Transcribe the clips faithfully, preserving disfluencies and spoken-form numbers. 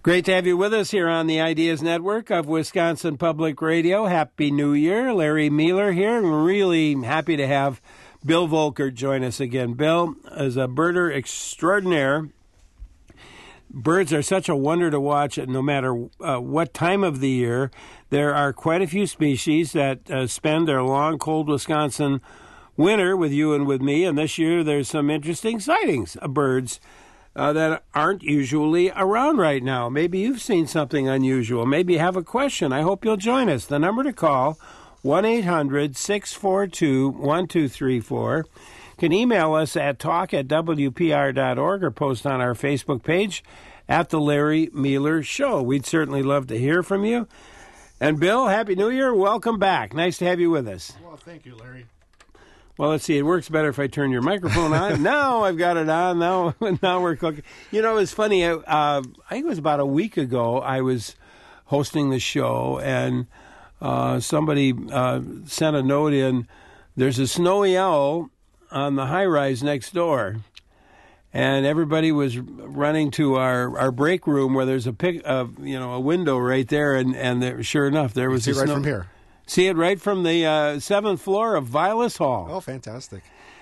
Great to have you with us here on the Ideas Network of Wisconsin Public Radio. Happy New Year. Larry Mueller here. I'm really happy to have Bill Volkert join us again. Bill is a birder extraordinaire. Birds are such a wonder to watch no matter uh, what time of the year. There are quite a few species that uh, spend their long, cold Wisconsin winter with you and with me, and this year there's some interesting sightings of birds Uh, that aren't usually around right now. Maybe you've seen something unusual. Maybe you have a question. I hope you'll join us. The number to call, one eight hundred six four two one two three four. You can email us at talk at w p r dot org or post on our Facebook page at The Larry Mueller Show. We'd certainly love to hear from you. And Bill, Happy New Year. Welcome back. Nice to have you with us. Well, thank you, Larry. Well, let's see. It works better if I turn your microphone on. Now I've got it on. Now, now we're cooking. You know, it's funny. Uh, I think it was about a week ago. I was hosting the show, and uh, somebody uh, sent a note in. There's a snowy owl on the high rise next door, and everybody was running to our, our break room where there's a pic, uh, you know, a window right there, and and there, sure enough, there was you see a right snow- from here. See it right from the uh, seventh floor of Vilas Hall. Oh, fantastic.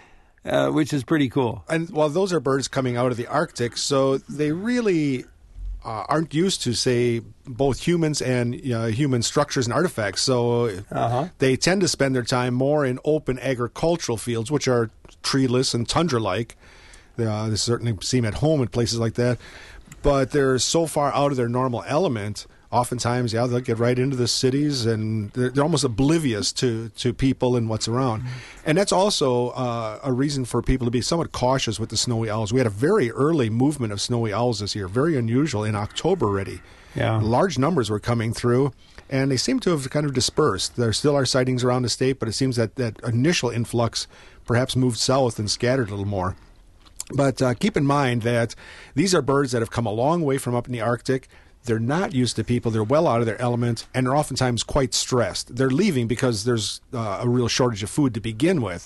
Uh, which is pretty cool. And well, those are birds coming out of the Arctic, so they really uh, aren't used to, say, both humans and uh, human structures and artifacts. So uh-huh. they tend to spend their time more in open agricultural fields, which are treeless and tundra-like. Uh, they certainly seem at home in places like that. But they're so far out of their normal element. Oftentimes, yeah, they'll get right into the cities, and they're, they're almost oblivious to, to people and what's around. Mm-hmm. And that's also uh, a reason for people to be somewhat cautious with the snowy owls. We had a very early movement of snowy owls this year, very unusual, in October already. Yeah. Large numbers were coming through, and they seem to have kind of dispersed. There still are sightings around the state, but it seems that that initial influx perhaps moved south and scattered a little more. But uh, keep in mind that these are birds that have come a long way from up in the Arctic. They're not used to people. They're well out of their element, and they're oftentimes quite stressed. They're leaving because there's uh, a real shortage of food to begin with.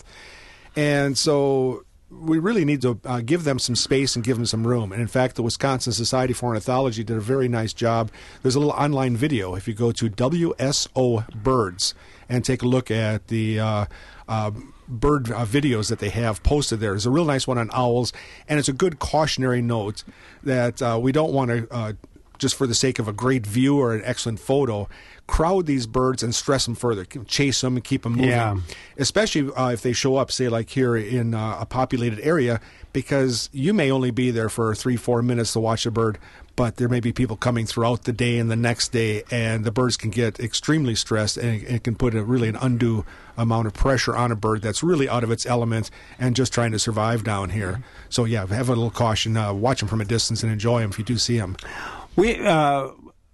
And so we really need to uh, give them some space and give them some room. And in fact, the Wisconsin Society for Ornithology did a very nice job. There's a little online video. If you go to W S O Birds and take a look at the uh, uh, bird uh, videos that they have posted there. There's a real nice one on owls, and it's a good cautionary note that uh, we don't want to uh, just for the sake of a great view or an excellent photo, crowd these birds and stress them further, chase them and keep them moving. Yeah. Especially uh, if they show up, say, like here in uh, a populated area, because you may only be there for three, four minutes to watch a bird, but there may be people coming throughout the day and the next day, and the birds can get extremely stressed, and it, it can put a, really an undue amount of pressure on a bird that's really out of its element and just trying to survive down here. Mm-hmm. So, yeah, have a little caution. Uh, watch them from a distance and enjoy them if you do see them. We, uh,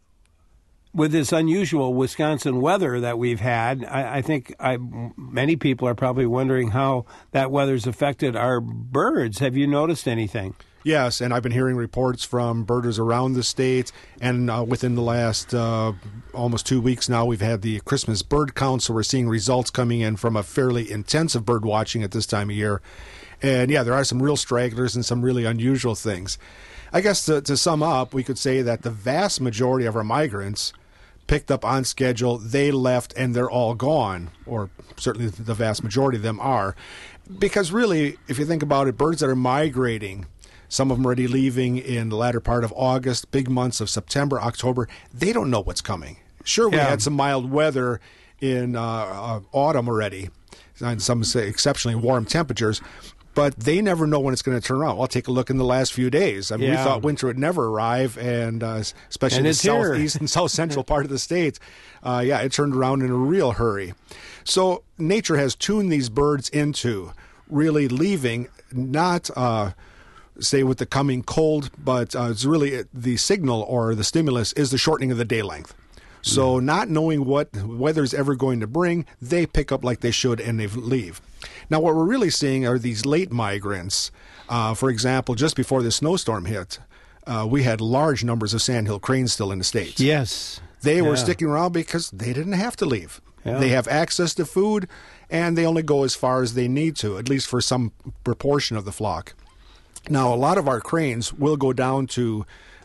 with this unusual Wisconsin weather that we've had, I, I think I, many people are probably wondering how that weather's affected our birds. Have you noticed anything? Yes, and I've been hearing reports from birders around the state, and uh, within the last uh, almost two weeks now, we've had the Christmas bird count, so we're seeing results coming in from a fairly intensive bird watching at this time of year. And, yeah, there are some real stragglers and some really unusual things. I guess to, to sum up, we could say that the vast majority of our migrants picked up on schedule, they left, and they're all gone, or certainly the vast majority of them are. Because really, if you think about it, birds that are migrating, some of them already leaving in the latter part of August, big months of September, October, they don't know what's coming. Sure, we yeah. had some mild weather in uh, uh, autumn already, and some say exceptionally warm temperatures, but they never know when it's going to turn around. Well, take a look in the last few days. I mean, yeah. we thought winter would never arrive, and uh, especially and in the here. southeast and south central part of the state, uh, yeah, it turned around in a real hurry. So nature has tuned these birds into really leaving, not uh, say with the coming cold, but uh, it's really the signal or the stimulus is the shortening of the day length. So not knowing what weather's ever going to bring, they pick up like they should and they leave. Now, what we're really seeing are these late migrants. Uh, for example, just before the snowstorm hit, uh, we had large numbers of sandhill cranes still in the States. Yes. They yeah. were sticking around because they didn't have to leave. Yeah. They have access to food, and they only go as far as they need to, at least for some proportion of the flock. Now, a lot of our cranes will go down to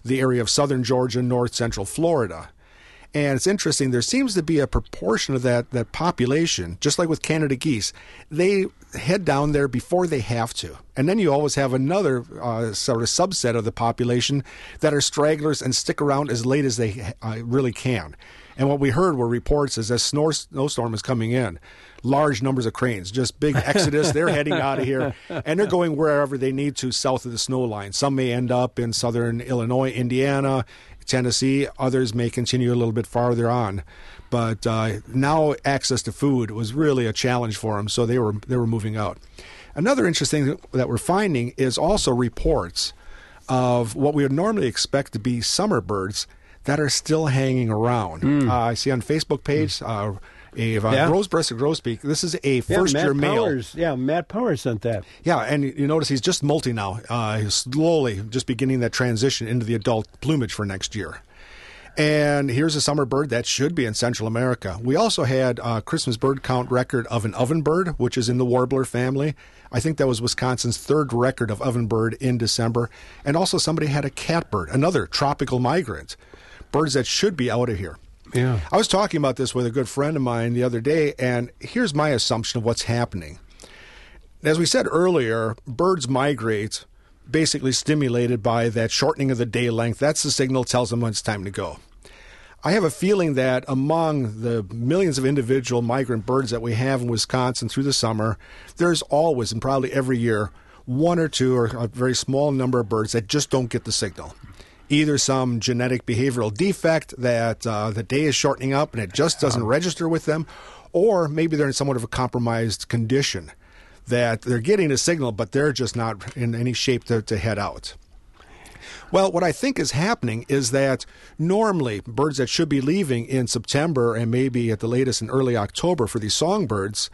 the area of southern Georgia, north central Florida. And it's interesting, there seems to be a proportion of that, that population, just like with Canada geese, they head down there before they have to. And then you always have another uh, sort of subset of the population that are stragglers and stick around as late as they uh, really can. And what we heard were reports as a snow, snowstorm is coming in, large numbers of cranes, just big exodus. They're heading out of here, and they're going wherever they need to south of the snow line. Some may end up in southern Illinois, Indiana, Tennessee. Others may continue a little bit farther on. But uh, now access to food was really a challenge for them, so they were they were moving out. Another interesting thing that we're finding is also reports of what we would normally expect to be summer birds that are still hanging around. Mm. Uh, I see on Facebook page uh, a uh, yeah. rose-breasted grosbeak. This is a first-year yeah, male. Powers, yeah, Matt Powers sent that. Yeah, and you notice he's just molting now. Uh, he's slowly just beginning that transition into the adult plumage for next year. And here's a summer bird that should be in Central America. We also had a Christmas bird count record of an ovenbird, which is in the warbler family. I think that was Wisconsin's third record of ovenbird in December. And also somebody had a catbird, another tropical migrant. Birds that should be out of here. Yeah. I was talking about this with a good friend of mine the other day, and here's my assumption of what's happening. As we said earlier, birds migrate basically stimulated by that shortening of the day length. That's the signal that tells them when it's time to go. I have a feeling that among the millions of individual migrant birds that we have in Wisconsin through the summer, there's always, and probably every year, one or two or a very small number of birds that just don't get the signal. Either some genetic behavioral defect that uh, the day is shortening up and it just doesn't register with them, or maybe they're in somewhat of a compromised condition that they're getting a signal, but they're just not in any shape to, to head out. Well, what I think is happening is that normally birds that should be leaving in September and maybe at the latest in early October for these songbirds,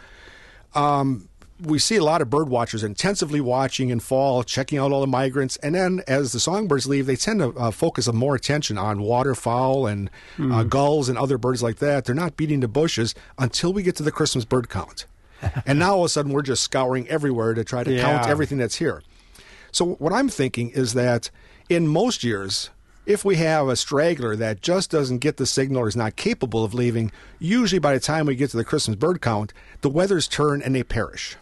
um, we see a lot of bird watchers intensively watching in fall, checking out all the migrants, and then as the songbirds leave, they tend to uh, focus more attention on waterfowl and mm. uh, gulls and other birds like that. They're not beating the bushes until we get to the Christmas bird count. And now all of a sudden we're just scouring everywhere to try to yeah. count everything that's here. So what I'm thinking is that in most years, if we have a straggler that just doesn't get the signal or is not capable of leaving, usually by the time we get to the Christmas bird count, the weathers turn and they perish.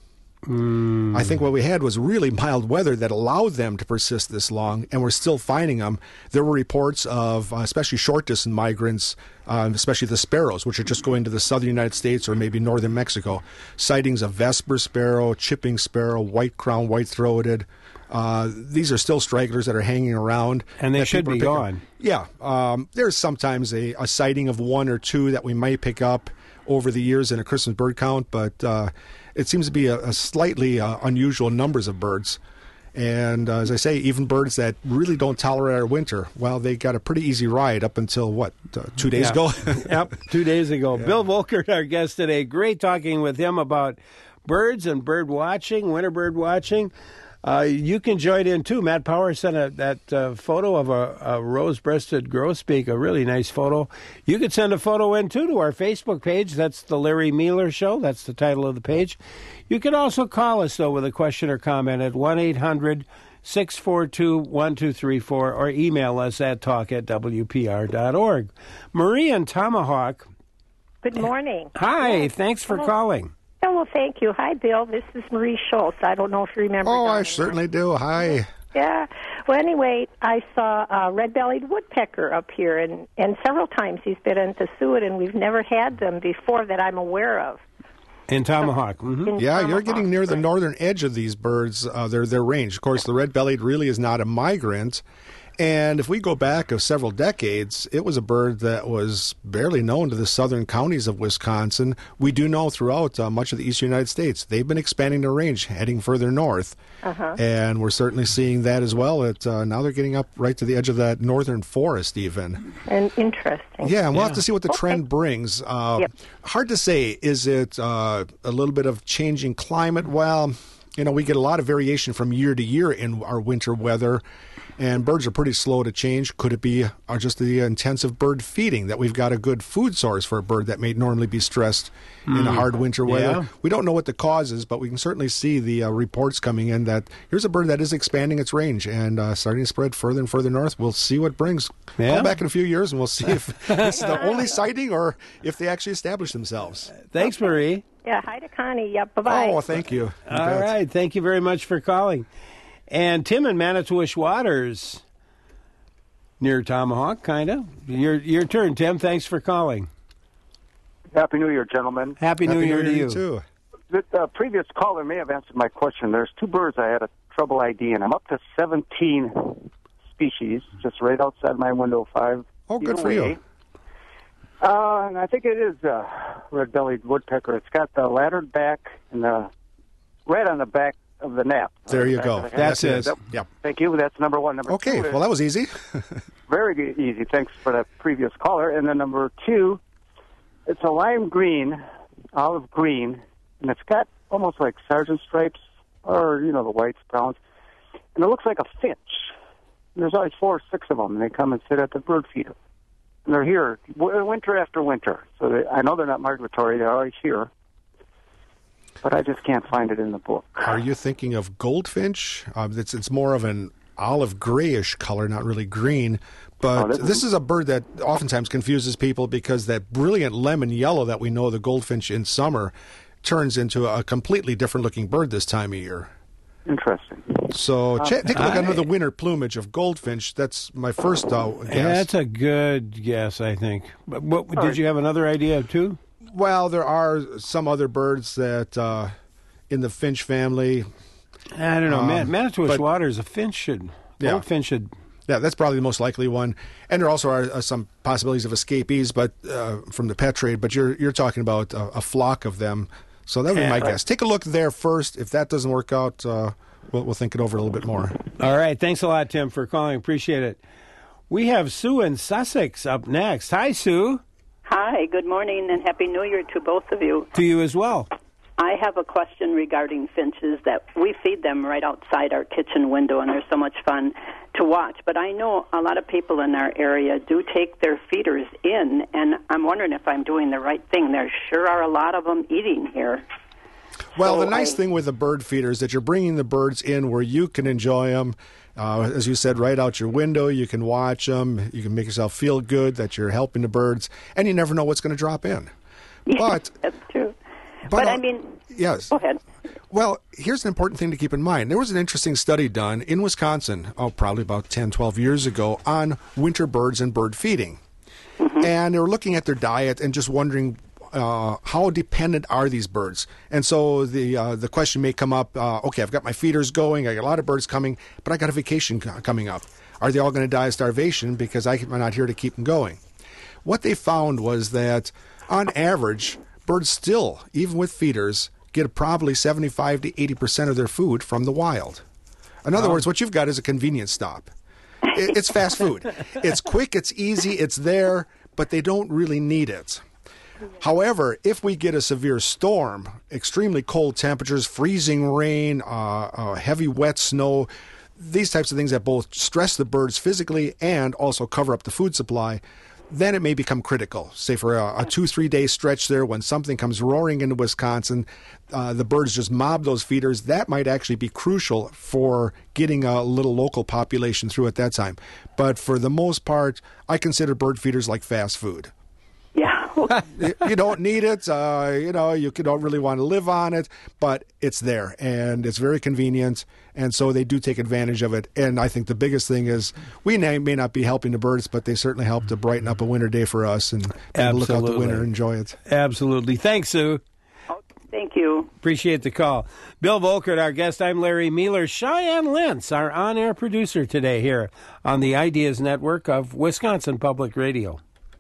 Mm. I think what we had was really mild weather that allowed them to persist this long, and we're still finding them. There were reports of, uh, especially short-distance migrants, uh, especially the sparrows, which are just going to the southern United States or maybe northern Mexico, sightings of Vesper sparrow, chipping sparrow, white-crowned, white-throated. Uh, these are still stragglers that are hanging around. And they should be gone. Yeah. Um, there's sometimes a, a sighting of one or two that we might pick up over the years in a Christmas bird count, but uh, it seems to be a, a slightly uh, unusual numbers of birds. And uh, as I say, even birds that really don't tolerate our winter, well, they got a pretty easy ride up until, what, uh, two days yeah. ago? Yep, two days ago. Yeah. Bill Volkert, our guest today. Great talking with him about birds and bird watching, winter bird watching. Uh, you can join in, too. Matt Powers sent a, that uh, photo of a, a rose-breasted grosbeak, a really nice photo. You could send a photo in, too, to our Facebook page. That's the Larry Mealer Show. That's the title of the page. You can also call us, though, with a question or comment at one eight hundred six four two one two three four or email us at talk at w p r dot org. Marie and Tomahawk. Good morning. Hi. Yes. Thanks for Hello. calling. Oh, well, thank you. Hi, Bill. This is Marie Schultz. I don't know if you remember. Oh, I certainly do. Hi. Yeah. Well, anyway, I saw a red-bellied woodpecker up here, and, and several times he's been in Tesuit, and we've never had them before that I'm aware of. In Tomahawk. Mm-hmm. In yeah, Tomahawk. You're getting near the northern edge of these birds, uh, their, their range. Of course, the red-bellied really is not a migrant. And if we go back of several decades, it was a bird that was barely known to the southern counties of Wisconsin. We do know throughout uh, much of the eastern United States, they've been expanding their range, heading further north. Uh-huh. And we're certainly seeing that as well. It, uh, now they're getting up right to the edge of that northern forest even. And interesting. Yeah, and we'll yeah. have to see what the okay. trend brings. Uh, yep. Hard to say. Is it uh, a little bit of changing climate? Well, you know, we get a lot of variation from year to year in our winter weather, and birds are pretty slow to change. Could it be uh, just the intensive bird feeding, that we've got a good food source for a bird that may normally be stressed mm. in a hard winter weather? Yeah. We don't know what the cause is, but we can certainly see the uh, reports coming in that here's a bird that is expanding its range and uh, starting to spread further and further north. We'll see what brings. Yeah. Call back in a few years, and we'll see if this is the only sighting or if they actually establish themselves. Thanks, Marie. Yeah, hi to Connie. Yep, bye-bye. Oh, thank you. All right. Thank you very much for calling. And Tim in Manitowish Waters, near Tomahawk, kind of. Your your turn, Tim. Thanks for calling. Happy New Year, gentlemen. Happy New Happy Year New to Year you. too. The uh, previous caller may have answered my question. There's two birds I had a trouble IDing. I'm up to seventeen species, just right outside my window, five Oh, feet good for away. you. Uh, and I think it is uh, red-bellied woodpecker. It's got the laddered back and the right on the back of the nap. There you Back go. of the head. That's it. Yep. Yep. Thank you. That's number one. Number Okay, two is well, that was easy. very good- easy. Thanks for the previous caller. And then number two, it's a lime green, olive green, and it's got almost like sergeant stripes, or, you know, the whites, browns. And it looks like a finch. And there's always four or six of them, and they come and sit at the bird feeder. And they're here w- winter after winter. So they, I know they're not migratory. They're always here. But I just can't find it in the book. Are you thinking of goldfinch? Uh, it's, it's more of an olive grayish color, not really green. But Oh, this is- this is a bird that oftentimes confuses people because that brilliant lemon yellow that we know the goldfinch in summer turns into a completely different looking bird this time of year. Interesting. So ch- take a look I- under the winter plumage of goldfinch. That's my first uh, guess. Yeah, that's a good guess, I think. But what, did right. you have another idea, too? Well, there are some other birds that uh, in the finch family. I don't know. Um, Man, Manitowish but- Waters, a finch should, Yeah. goldfinch should. Yeah, that's probably the most likely one. And there also are uh, some possibilities of escapees, but uh, from the pet trade. But you're you're talking about a, a flock of them. So that would be Yeah, my right. guess. Take a look there first. If that doesn't work out, uh, we'll, we'll think it over a little bit more. All right. Thanks a lot, Tim, for calling. Appreciate it. We have Sue in Sussex up next. Hi, Sue. Hi, good morning, and Happy New Year to both of you. To you as well. I have a question regarding finches that we feed them right outside our kitchen window, and they're so much fun to watch. But I know a lot of people in our area do take their feeders in, and I'm wondering if I'm doing the right thing. There sure are a lot of them eating here. Well, So the nice I- thing with the bird feeder is that you're bringing the birds in where you can enjoy them. Uh, as you said, right out your window, you can watch them. You can make yourself feel good that you're helping the birds, and you never know what's going to drop in. But, That's true. but, But, uh, I mean, yes. go ahead. Well, here's an important thing to keep in mind. There was an interesting study done in Wisconsin, oh, probably about ten, twelve years ago, on winter birds and bird feeding. Mm-hmm. And they were looking at their diet and just wondering uh, how dependent are these birds. And so the uh, the question may come up, uh, okay, I've got my feeders going, I got a lot of birds coming, but I got a vacation co- coming up. Are they all going to die of starvation because I'm not here to keep them going? What they found was that, on average, birds still, even with feeders, get probably seventy-five to eighty percent of their food from the wild. In other words, what you've got is a convenience stop. It, it's fast food. It's quick, it's easy, it's there, but they don't really need it. However, if we get a severe storm, extremely cold temperatures, freezing rain, uh, uh, heavy wet snow, these types of things that both stress the birds physically and also cover up the food supply, then it may become critical. Say for a, a two, three day stretch there when something comes roaring into Wisconsin, uh, the birds just mob those feeders. That might actually be crucial for getting a little local population through at that time. But for the most part, I consider bird feeders like fast food. Yeah. You- you don't need it. Uh, you know, you don't really want to live on it, but it's there and it's very convenient. And so they do take advantage of it. And I think the biggest thing is we may, may not be helping the birds, but they certainly help to brighten up a winter day for us and, and look out the Absolutely. winter and enjoy it. Absolutely. Thanks, Sue. Thank you. Appreciate the call. Bill Volkert, our guest. I'm Larry Mueller. Cheyenne Lentz, our on-air producer today here on the Ideas Network of Wisconsin Public Radio.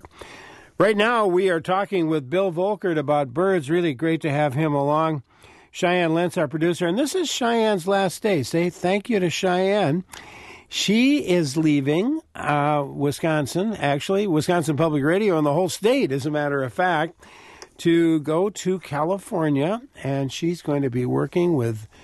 Right now, we are talking with Bill Volkert about birds. Really great to have him along. Cheyenne Lentz, our producer. And this is Cheyenne's last day. Say thank you to Cheyenne. She is leaving uh, Wisconsin, actually, Wisconsin Public Radio and the whole state, as a matter of fact, to go to California. And she's going to be working with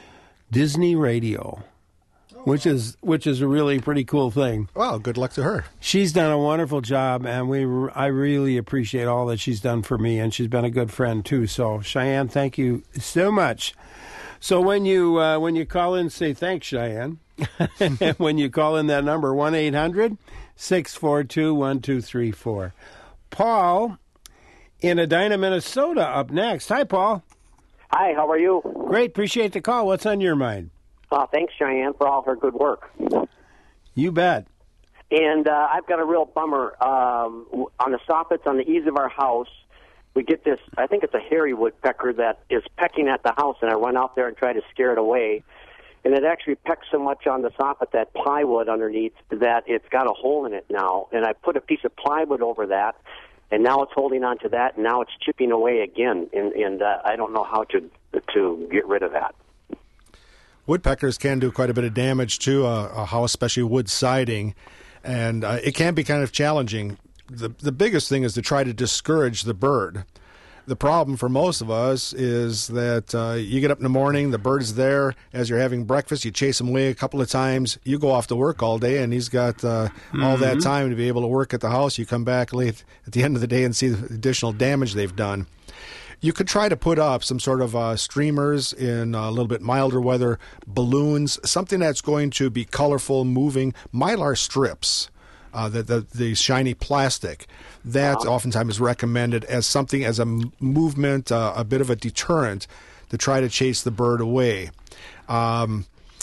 Disney Radio, which is which is a really pretty cool thing. Well, good luck to her. She's done a wonderful job, and we I really appreciate all that she's done for me, and she's been a good friend too. So, Cheyenne, thank you so much. So when you uh, when you call in, say thanks, Cheyenne. And when you call in that number, one eight hundred six four two one two three four. Paul in Edina, Minnesota, up next. Hi, Paul. Hi, how are you? Great, appreciate the call. What's on your mind? Uh, thanks, Cheyenne, for all her good work. You bet. And uh, I've got a real bummer. Um, on the soffits on the eaves of our house, we get this, I think it's a hairy woodpecker that is pecking at the house, and I run out there and try to scare it away. And it actually pecks so much on the soffit, that plywood underneath, that it's got a hole in it now. And I put a piece of plywood over that, and now it's holding on to that, and now it's chipping away again. And, and uh, I don't know how to to get rid of that. Woodpeckers can do quite a bit of damage to a, a house, especially wood siding, and uh, it can be kind of challenging. The, the biggest thing is to try to discourage the bird. The problem for most of us is that uh, you get up in the morning, the bird's there as you're having breakfast, you chase him away a couple of times, you go off to work all day, and he's got uh, mm-hmm. all that time to be able to work at the house. You come back late at the end of the day and see the additional damage they've done. You could try to put up some sort of uh, streamers in a little bit milder weather, balloons, something that's going to be colorful, moving, mylar strips. Uh, the, the the shiny plastic that uh-huh. oftentimes is recommended as something as a m- movement, uh, a bit of a deterrent to try to chase the bird away. Um,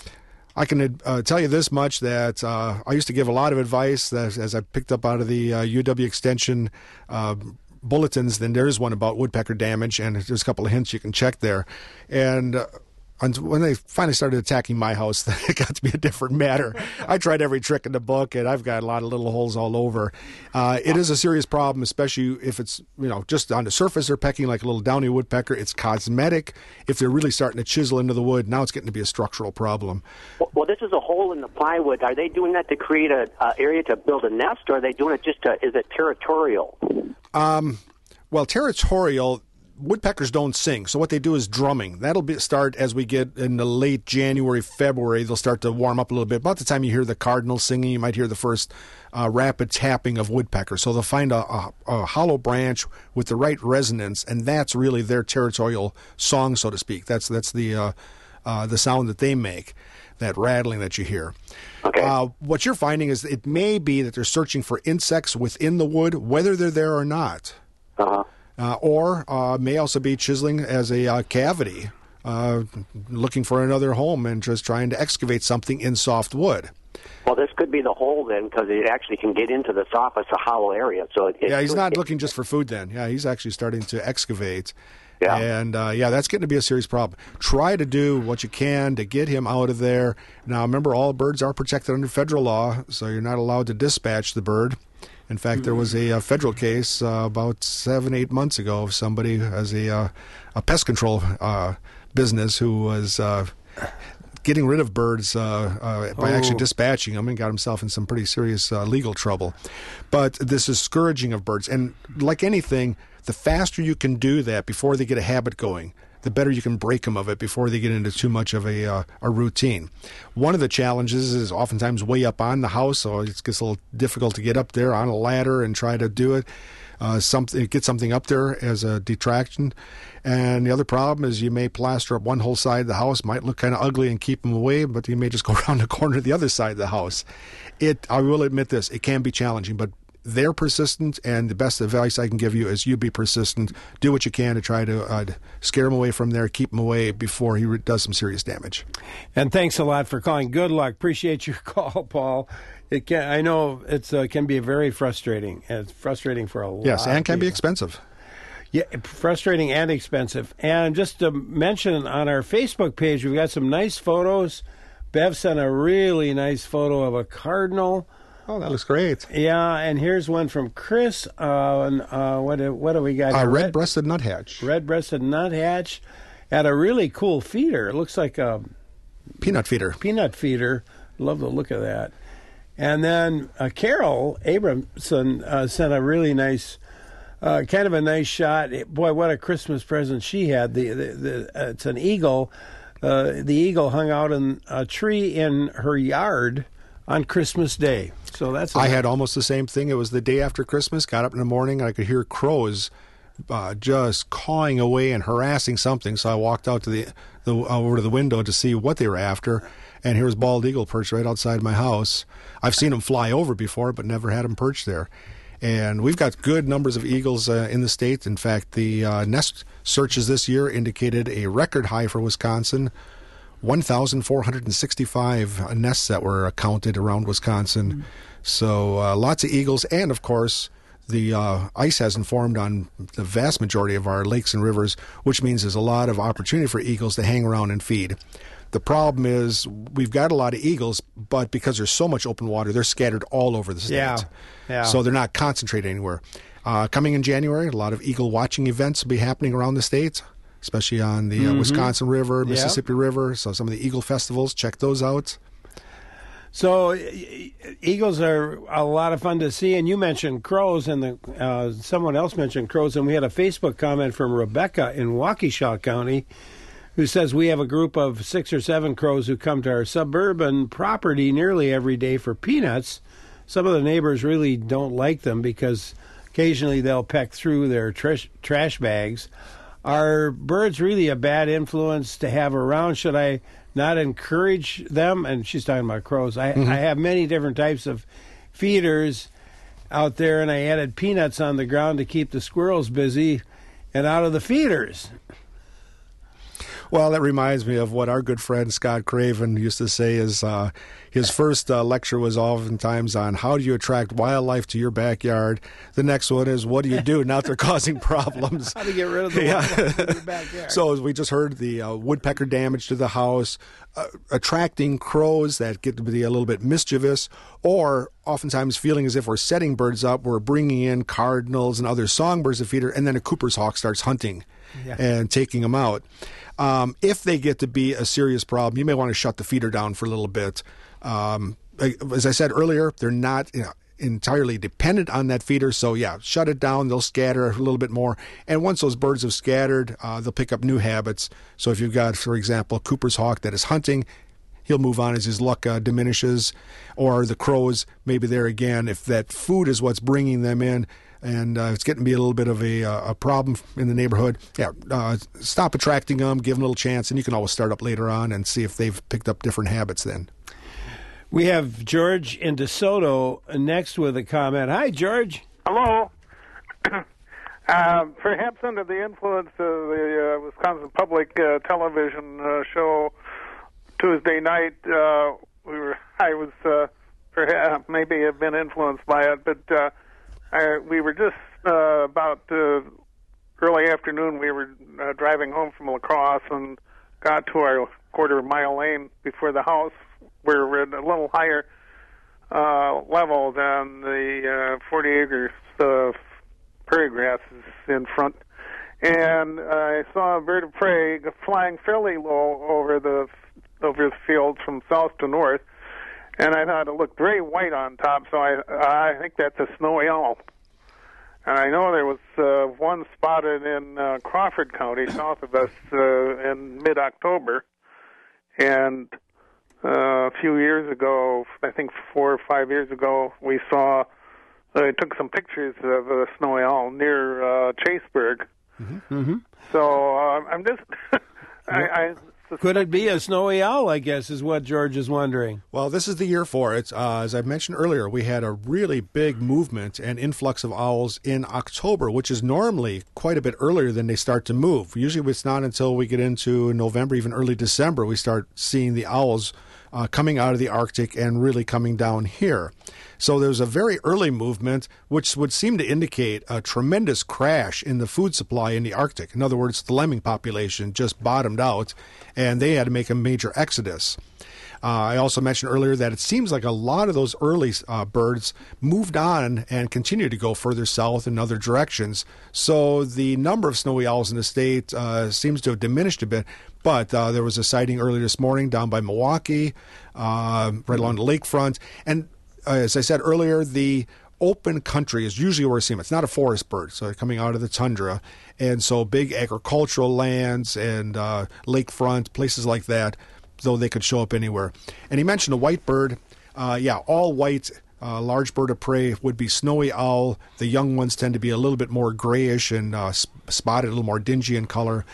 I can uh, tell you this much, that uh, I used to give a lot of advice that, as I picked up out of the uh, U W Extension uh, bulletins. Then there is one about woodpecker damage, and there's a couple of hints you can check there. And uh, when they finally started attacking my house, then it got to be a different matter. I tried every trick in the book, and I've got a lot of little holes all over. Uh, it is a serious problem, especially if it's, you know, just on the surface they're pecking like a little downy woodpecker. It's cosmetic. If they're really starting to chisel into the wood, now it's getting to be a structural problem. Well, well this is a hole in the plywood. Are they doing that to create an uh, area to build a nest, or are they doing it just to, is it territorial? Um, well, territorial... Woodpeckers don't sing, so what they do is drumming. That'll be, start as we get in the late January, February. They'll start to warm up a little bit. About the time you hear the cardinal singing, you might hear the first uh, rapid tapping of woodpeckers. So they'll find a, a, a hollow branch with the right resonance, and that's really their territorial song, so to speak. That's that's the uh, uh, the sound that they make, that rattling that you hear. Okay. Uh, what you're finding is it may be that they're searching for insects within the wood, whether they're there or not. Uh-huh. Uh, or uh, may also be chiseling as a uh, cavity, uh, looking for another home and just trying to excavate something in soft wood. Well, this could be the hole then, because it actually can get into the soft, it's a hollow area. So it, yeah, he's it, not it, looking just for food then. Yeah, he's actually starting to excavate. Yeah. And, uh, yeah, that's getting to be a serious problem. Try to do what you can to get him out of there. Now, remember, all birds are protected under federal law, so you're not allowed to dispatch the bird. In fact, there was a, a federal case uh, about seven, eight months ago of somebody as a uh, a pest control uh, business who was uh, getting rid of birds uh, uh, by oh. actually dispatching them, and got himself in some pretty serious uh, legal trouble. But this is scourging of birds. And like anything, the faster you can do that before they get a habit going, the better you can break them of it before they get into too much of a uh, a routine. One of the challenges is oftentimes way up on the house, so it gets a little difficult to get up there on a ladder and try to do it. Uh, something get something up there as a detraction. And the other problem is you may plaster up one whole side of the house, might look kind of ugly and keep them away, but you may just go around the corner to the other side of the house. It, I will admit this, it can be challenging, but they're persistent, and the best advice I can give you is you be persistent. Do what you can to try to uh, scare him away from there, keep him away before he re- does some serious damage. And thanks a lot for calling. Good luck. Appreciate your call, Paul. It can, I know it uh, can be very frustrating. It's frustrating for a lot. Yes, and can of be expensive. Yeah, frustrating and expensive. And just to mention, on our Facebook page, we've got some nice photos. Bev sent a really nice photo of a cardinal. Oh, that looks great. Yeah, and here's one from Chris. Uh, and, uh, what, do, what do we got here? Uh, red-breasted nuthatch. Red-breasted nuthatch at a really cool feeder. It looks like a... Peanut feeder. Peanut feeder. Love the look of that. And then uh, Carol Abramson uh, sent a really nice, uh, kind of a nice shot. Boy, what a Christmas present she had. The, the, the uh, It's an eagle uh, the eagle hung out in a tree in her yard on Christmas Day. So that's. I had almost the same thing. It was the day after Christmas. Got up in the morning, and I could hear crows uh, just cawing away and harassing something. So I walked out to the, the over to the window to see what they were after. And here's bald eagle perched right outside my house. I've seen them fly over before, but never had them perched there. And we've got good numbers of eagles uh, in the state. In fact, the uh, nest searches this year indicated a record high for Wisconsin, one thousand four hundred sixty-five nests that were counted around Wisconsin. Mm-hmm. So uh, lots of eagles. And, of course, the uh, ice hasn't formed on the vast majority of our lakes and rivers, which means there's a lot of opportunity for eagles to hang around and feed. The problem is we've got a lot of eagles, but because there's so much open water, they're scattered all over the state. Yeah, yeah. So they're not concentrated anywhere. Uh, coming in January, a lot of eagle watching events will be happening around the state, especially on the uh, mm-hmm. Wisconsin River, Mississippi yeah. River. So some of the eagle festivals, check those out. So eagles are a lot of fun to see, and you mentioned crows, and the uh, someone else mentioned crows, and we had a Facebook comment from Rebecca in Waukesha County, who says we have a group of six or seven crows who come to our suburban property nearly every day for peanuts. Some of the neighbors really don't like them because occasionally they'll peck through their trash, trash bags. Are birds really a bad influence to have around? Should I not encourage them? And she's talking about crows. I, mm-hmm. I have many different types of feeders out there, and I added peanuts on the ground to keep the squirrels busy and out of the feeders. Well, that reminds me of what our good friend Scott Craven used to say. Is uh, his first uh, lecture was oftentimes on how do you attract wildlife to your backyard. The next one is what do you do now that they're causing problems? How to get rid of the yeah. wildlife in your backyard. So as we just heard, the uh, woodpecker damage to the house, uh, attracting crows that get to be a little bit mischievous, or oftentimes feeling as if we're setting birds up, we're bringing in cardinals and other songbirds to feed her, and then a Cooper's hawk starts hunting yeah. and taking them out. Um, if they get to be a serious problem, you may want to shut the feeder down for a little bit. Um, as I said earlier, they're not you know, entirely dependent on that feeder. So, yeah, shut it down. They'll scatter a little bit more. And once those birds have scattered, uh, they'll pick up new habits. So if you've got, for example, a Cooper's hawk that is hunting, he'll move on as his luck uh, diminishes. Or the crows, maybe there again, if that food is what's bringing them in, and uh, it's getting to be a little bit of a, uh, a problem in the neighborhood, yeah, uh, stop attracting them, give them a little chance, and you can always start up later on and see if they've picked up different habits then. We have George in DeSoto next with a comment. Hi, George. Hello. uh, perhaps under the influence of the uh, Wisconsin Public uh, Television uh, show Tuesday night, uh, we were I was uh, perhaps maybe have been influenced by it, but uh, I, we were just uh, about uh, early afternoon. We were uh, driving home from La Crosse and got to our quarter mile lane before the house. We're at a little higher uh, level than the uh, forty acres of prairie grasses in front. And I saw a bird of prey flying fairly low over the over the fields from south to north. And I thought it looked very white on top, so I I think that's a snowy owl. And I know there was uh, one spotted in uh, Crawford County, south of us, uh, in mid-October. And uh, a few years ago, I think four or five years ago, we saw, I uh, took some pictures of a snowy owl near uh, Chaseburg. Mm-hmm. Mm-hmm. So uh, I'm just, I, I Could it be a snowy owl, I guess, is what George is wondering. Well, this is the year for it. Uh, as I mentioned earlier, we had a really big movement and influx of owls in October, which is normally quite a bit earlier than they start to move. Usually it's not until we get into November, even early December, we start seeing the owls uh, coming out of the Arctic and really coming down here. So there's a very early movement, which would seem to indicate a tremendous crash in the food supply in the Arctic. In other words, the lemming population just bottomed out, and they had to make a major exodus. Uh, I also mentioned earlier that it seems like a lot of those early uh, birds moved on and continue to go further south in other directions. So the number of snowy owls in the state uh, seems to have diminished a bit. But uh, there was a sighting earlier this morning down by Milwaukee, uh, right along the lakefront. And uh, as I said earlier, the open country is usually where we see them. It's not a forest bird, so they're coming out of the tundra. And so big agricultural lands and uh, lakefront, places like that, though they could show up anywhere. And he mentioned a white bird. Uh, yeah, all white, uh, large bird of prey would be snowy owl. The young ones tend to be a little bit more grayish and uh, spotted, a little more dingy in color.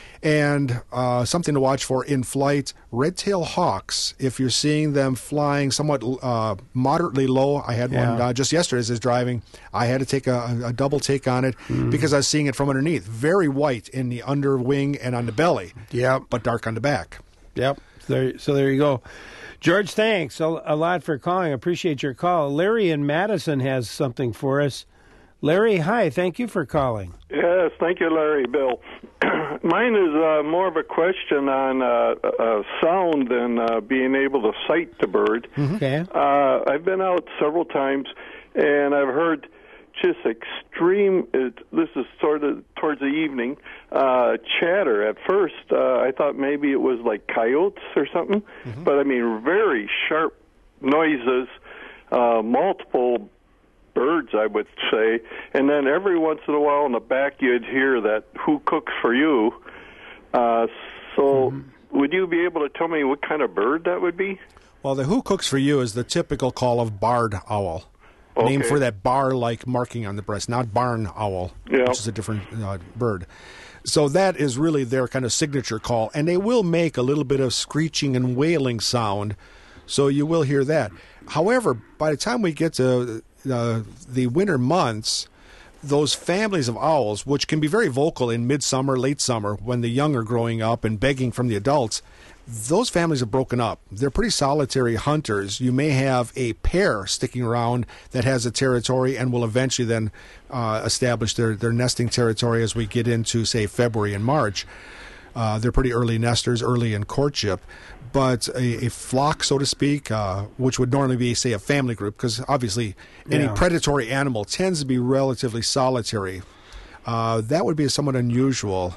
And uh, something to watch for in flight, red-tailed hawks. If you're seeing them flying somewhat uh, moderately low, I had Yeah. one uh, just yesterday as I was driving. I had to take a, a double take on it Mm. because I was seeing it from underneath. Very white in the under wing and on the belly, Yep. but dark on the back. Yep. There, so there you go. George, thanks a, a lot for calling. I appreciate your call. Larry in Madison has something for us. Larry, hi. Thank you for calling. Yes, thank you, Larry. Bill. Mine is uh, more of a question on uh, uh, sound than uh, being able to sight the bird. Okay. Uh, I've been out several times, and I've heard just extreme, it, this is sort of towards the evening, uh, chatter. At first, uh, I thought maybe it was like coyotes or something, but I mean very sharp noises, uh, multiple birds, I would say, and then every once in a while in the back you'd hear that "Who cooks for you?" Uh, so, would you be able to tell me what kind of bird that would be? Well, the who cooks for you is the typical call of barred owl. Named Okay. for that bar-like marking on the breast, not barn owl, Yeah. which is a different uh, bird. So that is really their kind of signature call, and they will make a little bit of screeching and wailing sound, so you will hear that. However, by the time we get to uh, the winter months, those families of owls, which can be very vocal in midsummer, late summer, when the young are growing up and begging from the adults, those families have broken up. They're pretty solitary hunters. You may have a pair sticking around that has a territory and will eventually then uh, establish their, their nesting territory as we get into, say, February and March. Uh, they're pretty early nesters, early in courtship. But a, a flock, so to speak, uh, which would normally be, say, a family group, because obviously any Yeah. predatory animal tends to be relatively solitary. Uh, that would be somewhat unusual.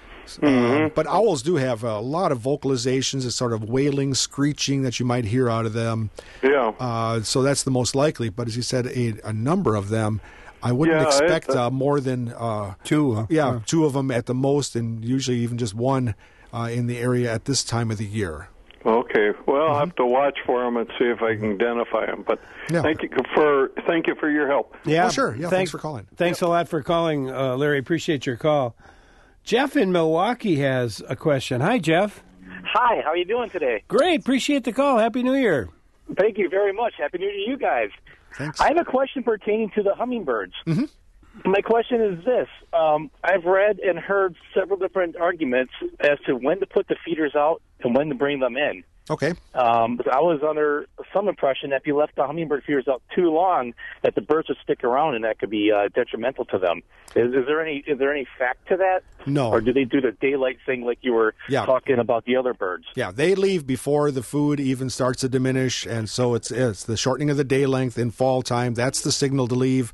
Um, but owls do have a lot of vocalizations, a sort of wailing, screeching that you might hear out of them. Yeah. Uh, so that's the most likely. But as you said, a, a number of them. I wouldn't Yeah, expect it- uh, more than uh, Two. huh? yeah, two of them at the most, and usually even just one uh, in the area at this time of the year. Okay. Well, I'll have to watch for them and see if I can identify them. But Yeah. thank you for thank you for your help. Yeah. Oh, sure. Yeah, thanks for calling. Thanks a lot for calling, uh, Larry. Appreciate your call. Jeff in Milwaukee has a question. Hi, Jeff. Hi, how are you doing today? Great. Appreciate the call. Happy New Year. Thank you very much. Happy New Year to you guys. Thanks. I have a question pertaining to the hummingbirds. Mm-hmm. My question is this. Um, I've read and heard several different arguments as to when to put the feeders out and when to bring them in. Okay. Um, but I was under some impression that if you left the hummingbird feeders out too long, that the birds would stick around and that could be uh, detrimental to them. Is, is there any is there any fact to that? No. Or do they do the daylight thing like you were Yeah. talking about the other birds? Yeah, they leave before the food even starts to diminish, and so it's it's the shortening of the day length in fall time. That's the signal to leave,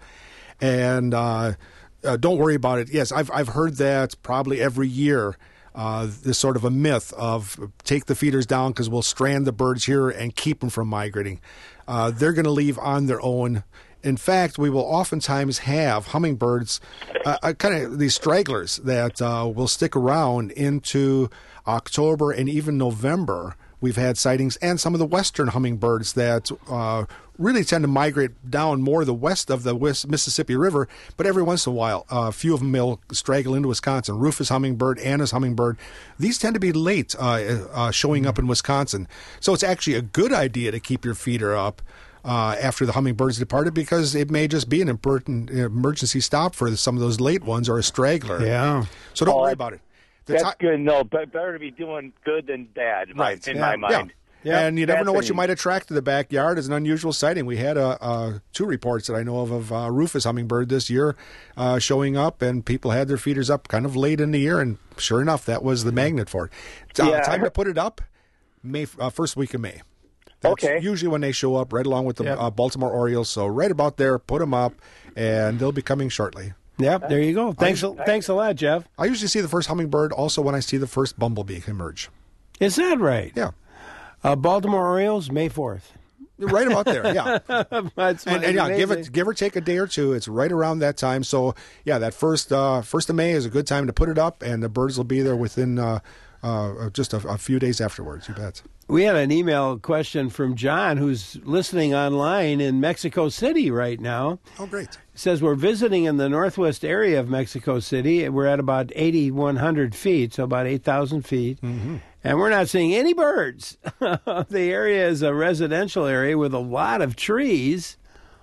and uh, uh, don't worry about it. Yes, I've I've heard that probably every year. Uh, this sort of a myth of take the feeders down because we'll strand the birds here and keep them from migrating. Uh, they're going to leave on their own. In fact, we will oftentimes have hummingbirds, uh, uh, kind of these stragglers that uh, will stick around into October and even November. We've had sightings, and some of the western hummingbirds that uh, really tend to migrate down more the west of the West Mississippi River, but every once in a while, uh, a few of them will straggle into Wisconsin. Rufus hummingbird, Anna's hummingbird, these tend to be late uh, uh, showing up in Wisconsin. So it's actually a good idea to keep your feeder up uh, after the hummingbirds departed, because it may just be an important emergency stop for some of those late ones or a straggler. Yeah. So don't Oh, worry about it. The That's ti- good. No, but better to be doing good than bad, in my- Right. in Yeah. my mind. Yeah. And you never know what you Fascinating. might attract to the backyard as an unusual sighting. We had a, uh, two reports that I know of of uh, Rufus hummingbird this year uh, showing up, and people had their feeders up kind of late in the year, and sure enough, that was the magnet for it. Uh, Yeah, I time to heard- put it up, May uh, first week of May. That's Okay. usually when they show up, right along with the Yep. uh, Baltimore Orioles. So right about there, put them up, and they'll be coming shortly. Yep. There you go. Thanks. a- Thanks a lot, Jeff. I usually see the first hummingbird also when I see the first bumblebee emerge. Is that right? Yeah. Uh, Baltimore Orioles, May fourth. Right about there, yeah. That's and, and yeah, give amazing. it give or take a day or two. It's right around that time. So yeah, that first uh, first of May is a good time to put it up, and the birds will be there within uh, uh, just a, a few days afterwards. You bet. We had an email question from John, who's listening online in Mexico City right now. Oh, great. He says, we're visiting in the northwest area of Mexico City. We're at about eighty-one hundred feet, so about eight thousand feet. Mm-hmm. And we're not seeing any birds. The area is a residential area with a lot of trees.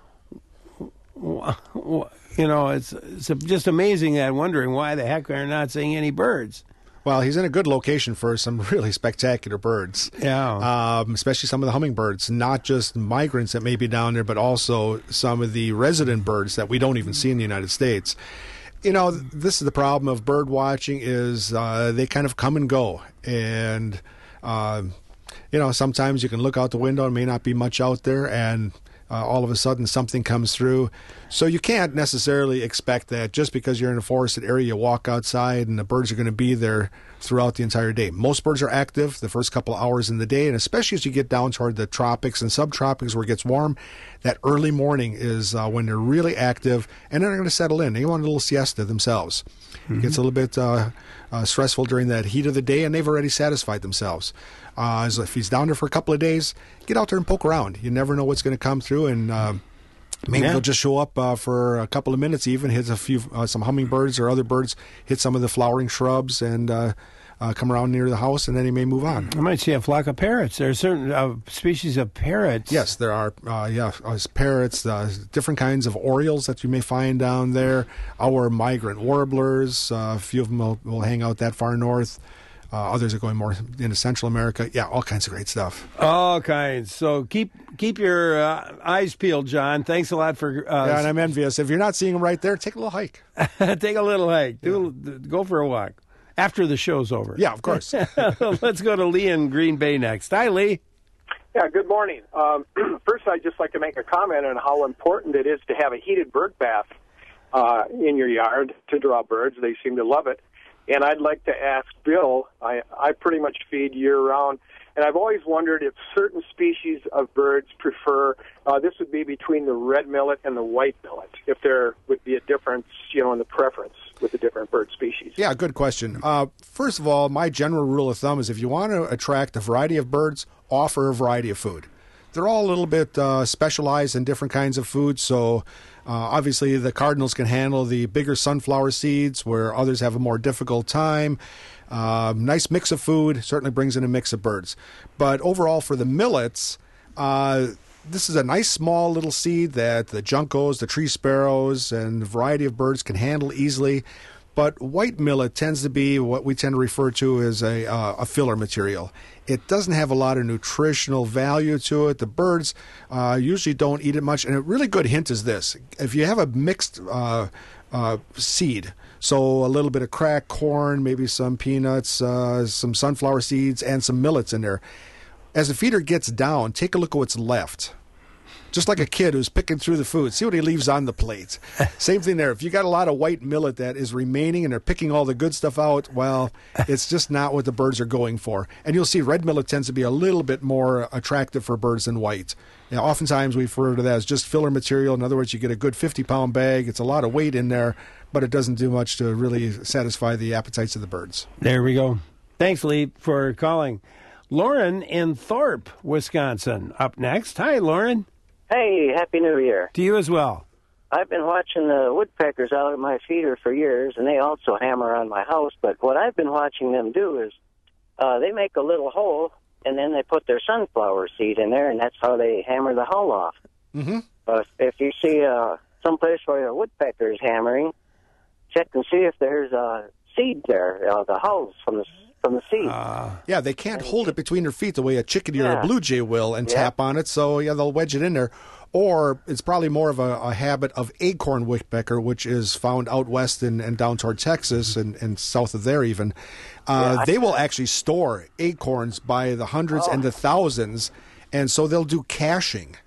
You know, it's, it's just amazing that wondering why the heck we're not seeing any birds. Well, he's in a good location for some really spectacular birds. Yeah. Um, especially some of the hummingbirds, not just migrants that may be down there, but also some of the resident birds that we don't even see in the United States. You know, this is the problem of bird watching is uh, they kind of come and go. And, uh, you know, sometimes you can look out the window and may not be much out there, and Uh, all of a sudden something comes through. So you can't necessarily expect that just because you're in a forested area, you walk outside and the birds are going to be there throughout the entire day. Most birds are active the first couple of hours in the day, and especially as you get down toward the tropics and subtropics where it gets warm, that early morning is uh, when they're really active, and then they're going to settle in. They want a little siesta themselves. Mm-hmm. It gets a little bit uh, uh, stressful during that heat of the day, and they've already satisfied themselves. Uh, so if he's down there for a couple of days, get out there and poke around. You never know what's going to come through, and uh, maybe Yeah. they'll just show up uh, for a couple of minutes, even hit a few, uh, some hummingbirds or other birds, hit some of the flowering shrubs, and uh, uh, come around near the house, and then he may move on. I might see a flock of parrots. There are certain uh, species of parrots. Yes, there are. Uh, yeah, uh, parrots, uh, different kinds of orioles that you may find down there. Our migrant warblers, uh, a few of them will, will hang out that far north. Uh, others are going more into Central America. Yeah, all kinds of great stuff. All kinds. So keep keep your uh, eyes peeled, John. Thanks a lot for. Uh, Yeah, and I'm envious. If you're not seeing them right there, take a little hike. Take a little hike. Do yeah. Go for a walk after the show's over. Yeah, of course. Let's go to Lee in Green Bay next. Hi, Lee. Yeah, good morning. Um, first, I'd just like to make a comment on how important it is to have a heated bird bath uh, in your yard to draw birds. They seem to love it. And I'd like to ask Bill, I, I pretty much feed year-round, and I've always wondered if certain species of birds prefer, uh, this would be between the red millet and the white millet, if there would be a difference, you know, in the preference with the different bird species. Yeah, good question. Uh, first of all, my general rule of thumb is if you want to attract a variety of birds, offer a variety of food. They're all a little bit uh, specialized in different kinds of food, so uh, obviously the cardinals can handle the bigger sunflower seeds where others have a more difficult time. Uh, nice mix of food certainly brings in a mix of birds. But overall for the millets, uh, this is a nice small little seed that the juncos, the tree sparrows, and a variety of birds can handle easily. But white millet tends to be what we tend to refer to as a, uh, a filler material. It doesn't have a lot of nutritional value to it. The birds uh, usually don't eat it much. And a really good hint is this. If you have a mixed uh, uh, seed, so a little bit of cracked corn, maybe some peanuts, uh, some sunflower seeds, and some millets in there, as the feeder gets down, take a look at what's left. Just like a kid who's picking through the food. See what he leaves on the plate. Same thing there. If you got a lot of white millet that is remaining and they're picking all the good stuff out, well, it's just not what the birds are going for. And you'll see red millet tends to be a little bit more attractive for birds than white. Now, oftentimes we refer to that as just filler material. In other words, you get a good fifty-pound bag. It's a lot of weight in there, but it doesn't do much to really satisfy the appetites of the birds. There we go. Thanks, Lee, for calling. Lauren in Thorpe, Wisconsin, up next. Hi, Lauren. Hey, Happy New Year. To you as well. I've been watching the woodpeckers out of my feeder for years, and they also hammer on my house. But what I've been watching them do is uh, they make a little hole, and then they put their sunflower seed in there, and that's how they hammer the hull off. Mm-hmm. Uh, if you see uh, someplace where a woodpecker is hammering, check and see if there's uh, seed there, uh, the hulls from the from the seed. Uh, yeah, they can't hold it between their feet the way a chickadee yeah. or a blue jay will and yeah. tap on it, so yeah, they'll wedge it in there. Or it's probably more of a, a habit of acorn woodpecker, which is found out west and, and down toward Texas and, and south of there even. Uh, yeah, they will actually store acorns by the hundreds oh. and the thousands, and so they'll do caching.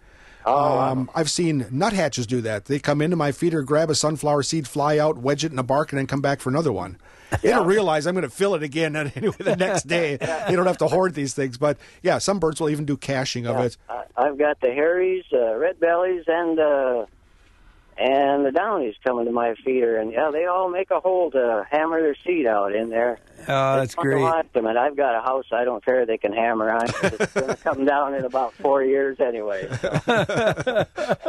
Oh, um, I've seen nuthatches do that. They come into my feeder, grab a sunflower seed, fly out, wedge it in a bark, and then come back for another one. They don't realize I'm going to fill it again anyway the next day. They don't have to hoard these things. But, yeah, some birds will even do caching of Yeah, it. I, I've got the Harrys, uh, red bellies, and uh, and the downies coming to my feeder, and yeah, they all make a hole to hammer their seed out in there. Oh, that's It's fun to great. watch them, and I've got a house I don't care they can hammer on. 'Cause it's going to come down in about four years anyway. So.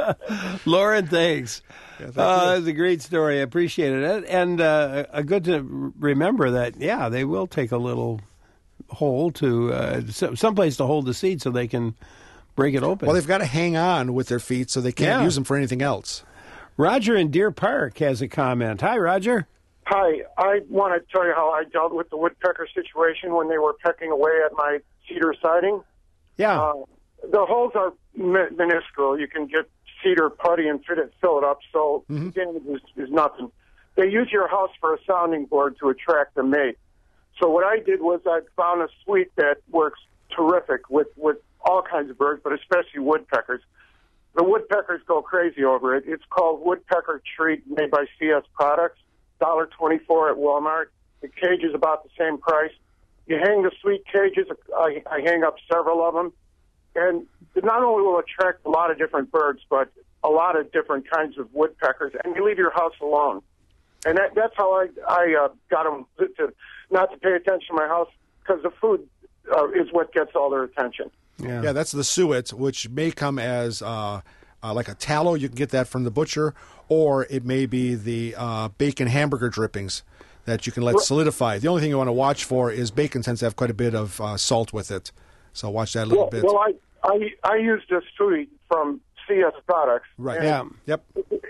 Lauren, thanks. Yeah, thank uh, you. that was a great story. I appreciate it. And uh, a good to remember that, yeah, they will take a little hole to uh, some someplace to hold the seed so they can break it open. Well, they've got to hang on with their feet so they can't Yeah. use them for anything else. Roger in Deer Park has a comment. Hi, Roger. Hi, I want to tell you how I dealt with the woodpecker situation when they were pecking away at my cedar siding. Yeah. Uh, the holes are mi- minuscule. You can get cedar putty and fit it, fill it up, so Mm-hmm. damage is, is nothing. They use your house for a sounding board to attract a mate. So what I did was I found a suite that works terrific with, with all kinds of birds, but especially woodpeckers. The woodpeckers go crazy over it. It's called Woodpecker Treat, made by C S Products. one dollar twenty-four at Walmart. The cage is about the same price. You hang the sweet cages. I, I hang up several of them. And it not only will attract a lot of different birds, but a lot of different kinds of woodpeckers. And you leave your house alone. And that, that's how I, I uh, got them to, to not to pay attention to my house, because the food uh, is what gets all their attention. Yeah. Yeah, that's the suet, which may come as uh, uh, like a tallow. You can get that from the butcher, or it may be the uh, bacon hamburger drippings that you can let solidify. The only thing you want to watch for is bacon tends to have quite a bit of uh, salt with it, so watch that a little Well, bit. well I, I I used this suite from C S Products. Right. and Yeah. Yep.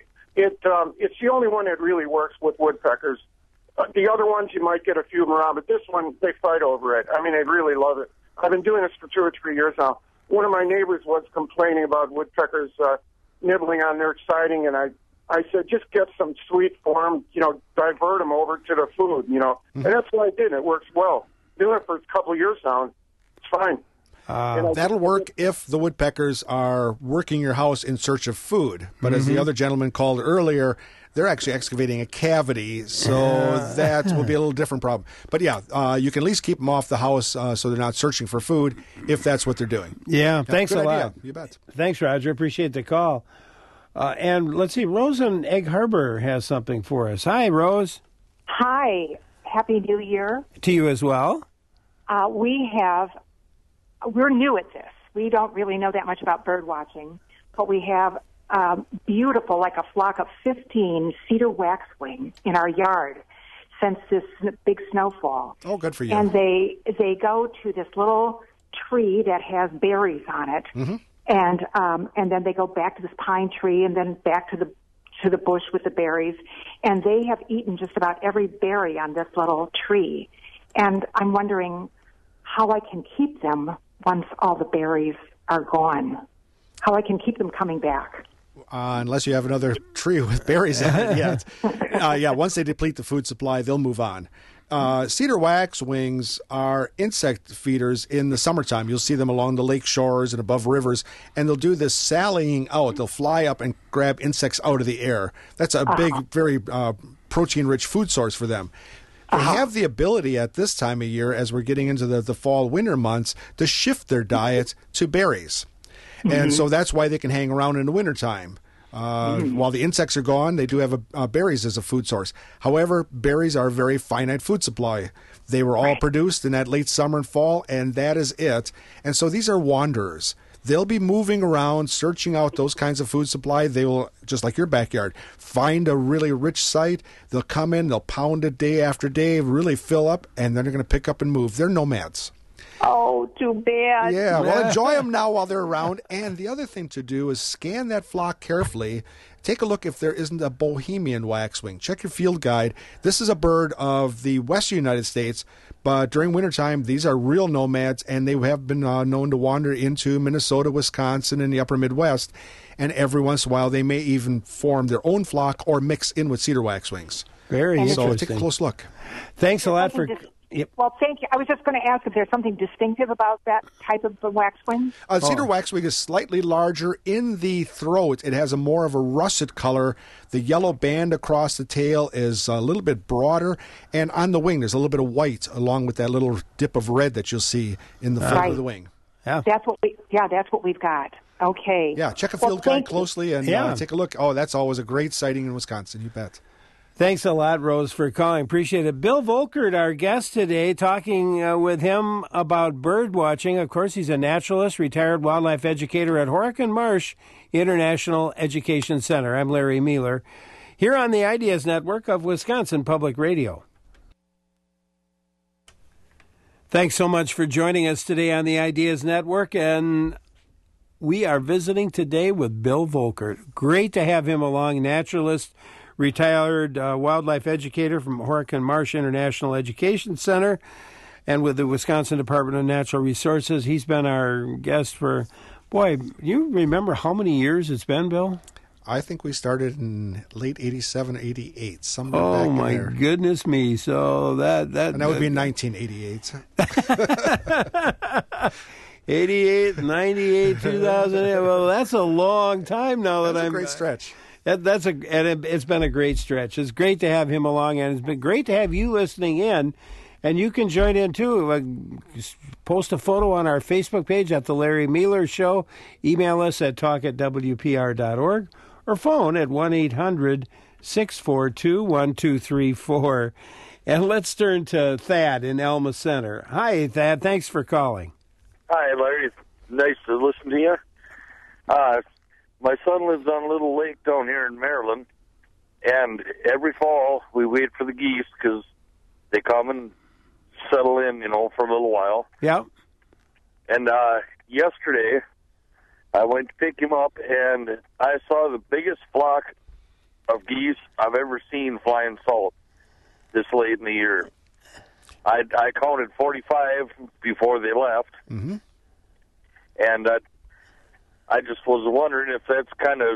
It um, it's the only one that really works with woodpeckers. Uh, the other ones you might get a few of them around, but this one they fight over it. I mean, they really love it. I've been doing this for two or three years now. One of my neighbors was complaining about woodpeckers uh, nibbling on their siding, and I I said just get some sweet for them, you know, divert them over to the food, you know, Mm-hmm. and that's what I did. And it works well. Doing it for a couple of years now, it's fine. Uh, That'll work if the woodpeckers are working your house in search of food. But as the other gentleman called earlier, they're actually excavating a cavity, so that will be a little different problem. But yeah, uh, you can at least keep them off the house uh, so they're not searching for food if that's what they're doing. yeah, thanks good a idea. lot. You bet. Thanks, Roger. Appreciate the call. Uh, and let's see, Rose in Egg Harbor has something for us. Hi, Rose. Hi, Happy New Year. To you as well. Uh, we have, we're new at this. We don't really know that much about bird watching, but we have um, beautiful, like a flock of fifteen cedar waxwing in our yard since this sn- big snowfall. Oh, good for you. And they they go to this little tree that has berries on it, Mm-hmm. and um, and then they go back to this pine tree, and then back to the to the bush with the berries, and they have eaten just about every berry on this little tree. And I'm wondering how I can keep them once all the berries are gone. How I can keep them coming back. Uh, unless you have another tree with berries in it yet. Uh, yeah, once they deplete the food supply, they'll move on. Uh, cedar waxwings are insect feeders in the summertime. You'll see them along the lake shores and above rivers, and they'll do this sallying out. They'll fly up and grab insects out of the air. That's a big, very uh, protein-rich food source for them. They have the ability at this time of year, as we're getting into the, the fall, winter months, to shift their diet to berries. And so that's why they can hang around in the wintertime. Uh, Mm-hmm. While the insects are gone, they do have a, uh, berries as a food source. However, berries are a very finite food supply. They were all Right. produced in that late summer and fall, and that is it. And so these are wanderers. They'll be moving around, searching out those kinds of food supply. They will, just like your backyard, find a really rich site. They'll come in, they'll pound it day after day, really fill up, and then they're going to pick up and move. They're nomads. Oh, too bad. Yeah, well, enjoy them now while they're around. And the other thing to do is scan that flock carefully. Take a look if there isn't a Bohemian waxwing. Check your field guide. This is a bird of the western United States, but during wintertime, these are real nomads, and they have been uh, known to wander into Minnesota, Wisconsin, and the upper Midwest. And every once in a while, they may even form their own flock or mix in with cedar waxwings. Very So interesting. take a close look. Thanks a lot for. Just- Yep. Well, thank you. I was just going to ask if there's something distinctive about that type of the waxwing. Uh, cedar waxwing is slightly larger in the throat. It has a more of a russet color. The yellow band across the tail is a little bit broader, and on the wing there's a little bit of white along with that little dip of red that you'll see in the front Right. of the wing. Yeah, That's what we. Yeah, that's what we've got. Okay. Yeah, check a Well, field guide thank you. closely and Yeah. uh, take a look. Oh, that's always a great sighting in Wisconsin. You bet. Thanks a lot, Rose, for calling. Appreciate it. Bill Volkert, our guest today, talking uh, with him about bird watching. Of course, he's a naturalist, retired wildlife educator at Horicon Marsh International Education Center. I'm Larry Mueller, here on the Ideas Network of Wisconsin Public Radio. Thanks so much for joining us today on the Ideas Network, and we are visiting today with Bill Volkert. Great to have him along, naturalist, retired uh, wildlife educator from Horicon Marsh International Education Center, and with the Wisconsin Department of Natural Resources. He's been our guest for, boy, you remember how many years it's been, Bill? I think we started in late eighty-seven, eighty-eight, somewhere back Oh, in my there. goodness me. So that... that And that would be nineteen eighty-eight. eighty-eight, ninety-eight, two thousand eight. Well, that's a long time now that That's a I'm... great stretch. That, that's a, and it, it's been a great stretch. It's great to have him along, and it's been great to have you listening in. And you can join in, too. Uh, just post a photo on our Facebook page at The Larry Mueller Show. Email us at talk at w p r dot org or phone at one eight hundred six four two one two three four. And let's turn to Thad in Elma Center. Hi, Thad. Thanks for calling. Hi, Larry. It's nice to listen to you. Uh, my son lives on a little lake down here in Maryland, and every fall we wait for the geese because they come and settle in, you know, for a little while. Yep. And uh, yesterday I went to pick him up, and I saw the biggest flock of geese I've ever seen flying south this late in the year. I, I counted forty-five before they left. Mm-hmm. And uh, I just was wondering if that's kind of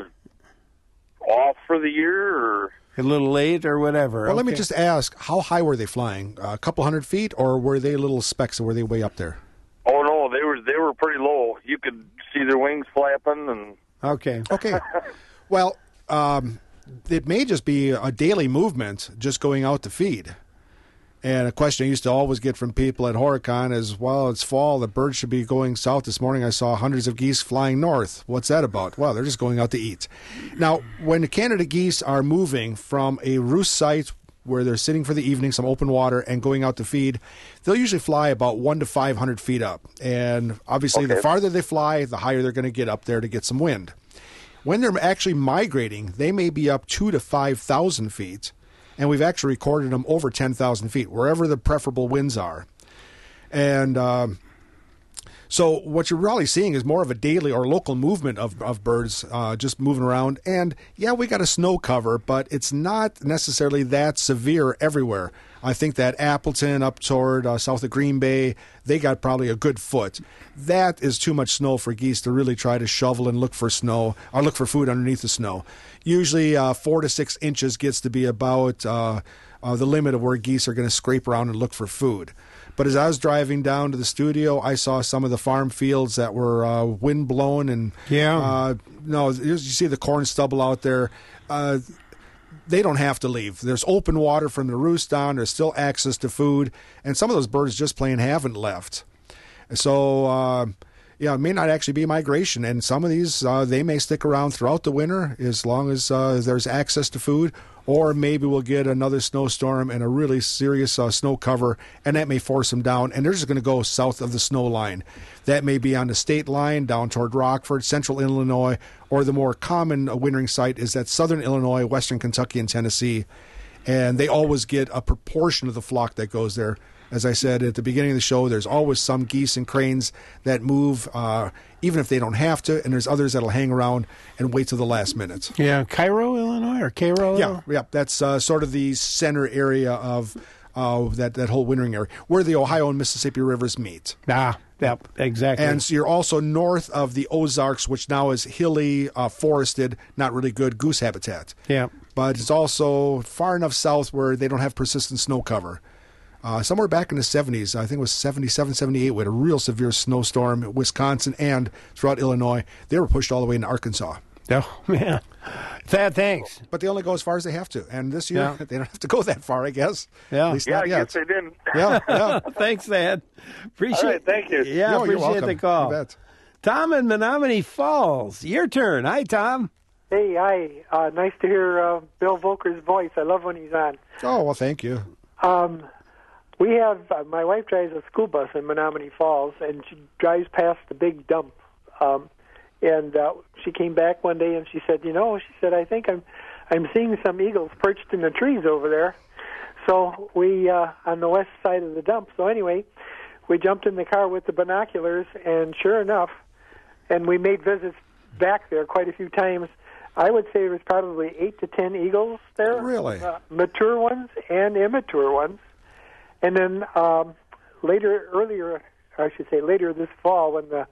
off for the year or... A little late or whatever. Well, let me Okay. just ask, how high were they flying? Uh, a couple hundred feet, or were they little specks, or were they way up there? Oh, no, they were they were pretty low. You could see their wings flapping. and. Okay. Okay. Well, um, it may just be a daily movement just going out to feed. And a question I used to always get from people at Horicon is, well, it's fall, the birds should be going south. This morning I saw hundreds of geese flying north. What's that about? Well, they're just going out to eat. Now, when the Canada geese are moving from a roost site where they're sitting for the evening, some open water, and going out to feed, they'll usually fly about one to five hundred feet up. And obviously, Okay. the farther they fly, the higher they're going to get up there to get some wind. When they're actually migrating, they may be up two to five thousand feet. And we've actually recorded them over ten thousand feet, wherever the preferable winds are. And um, so what you're really seeing is more of a daily or local movement of, of birds uh, just moving around. And, yeah, we got a snow cover, but it's not necessarily that severe everywhere. I think that Appleton up toward uh, south of Green Bay, they got probably a good foot. That is too much snow for geese to really try to shovel and look for snow or look for food underneath the snow. Usually uh, four to six inches gets to be about uh, uh, the limit of where geese are going to scrape around and look for food. But as I was driving down to the studio, I saw some of the farm fields that were uh, wind blown, and Yeah. uh, no, you see the corn stubble out there. Uh, they don't have to leave. There's open water from the roost down. There's still access to food, and some of those birds just plain haven't left. So, uh, yeah, it may not actually be migration, and some of these uh, they may stick around throughout the winter as long as uh, there's access to food. Or maybe we'll get another snowstorm and a really serious uh, snow cover, and that may force them down. And they're just going to go south of the snow line. That may be on the state line down toward Rockford, central Illinois, or the more common uh, wintering site is that southern Illinois, western Kentucky, and Tennessee. And they always get a proportion of the flock that goes there. As I said at the beginning of the show, there's always some geese and cranes that move, uh, even if they don't have to, and there's others that'll hang around and wait till the last minute. Yeah, Cairo, Illinois, or Cairo? Yeah, yeah, that's uh, sort of the center area of uh, that that whole wintering area, where the Ohio and Mississippi rivers meet. Ah, yep, exactly. And so you're also north of the Ozarks, which now is hilly, uh, forested, not really good goose habitat. Yeah. But it's also far enough south where they don't have persistent snow cover. Uh, somewhere back in the seventies, I think it was seventy-seven, seventy-eight, we had a real severe snowstorm in Wisconsin and throughout Illinois. They were pushed all the way into Arkansas. Oh, man. Thad, thanks. But they only go as far as they have to. And this year, Yeah. they don't have to go that far, I guess. Yeah. At least Yeah, not I yet. guess they didn't. Yeah, yeah. Thanks, Thad. Appreciate All right, thank you. Yeah, No, you're appreciate welcome. the call. You bet. Tom in Menominee Falls. Your turn. Hi, Tom. Hey, hi. Uh, nice to hear uh, Bill Volker's voice. I love when he's on. Oh, well, thank you. Um, we have, uh, my wife drives a school bus in Menominee Falls, and she drives past the big dump. Um, and uh, she came back one day and she said, you know, she said, I think I'm I'm seeing some eagles perched in the trees over there. So we, uh, on the west side of the dump. So anyway, we jumped in the car with the binoculars, and sure enough, and we made visits back there quite a few times. I would say there was probably eight to ten eagles there. Really? Uh, mature ones and immature ones. And then um, later, earlier, I should say later this fall, when the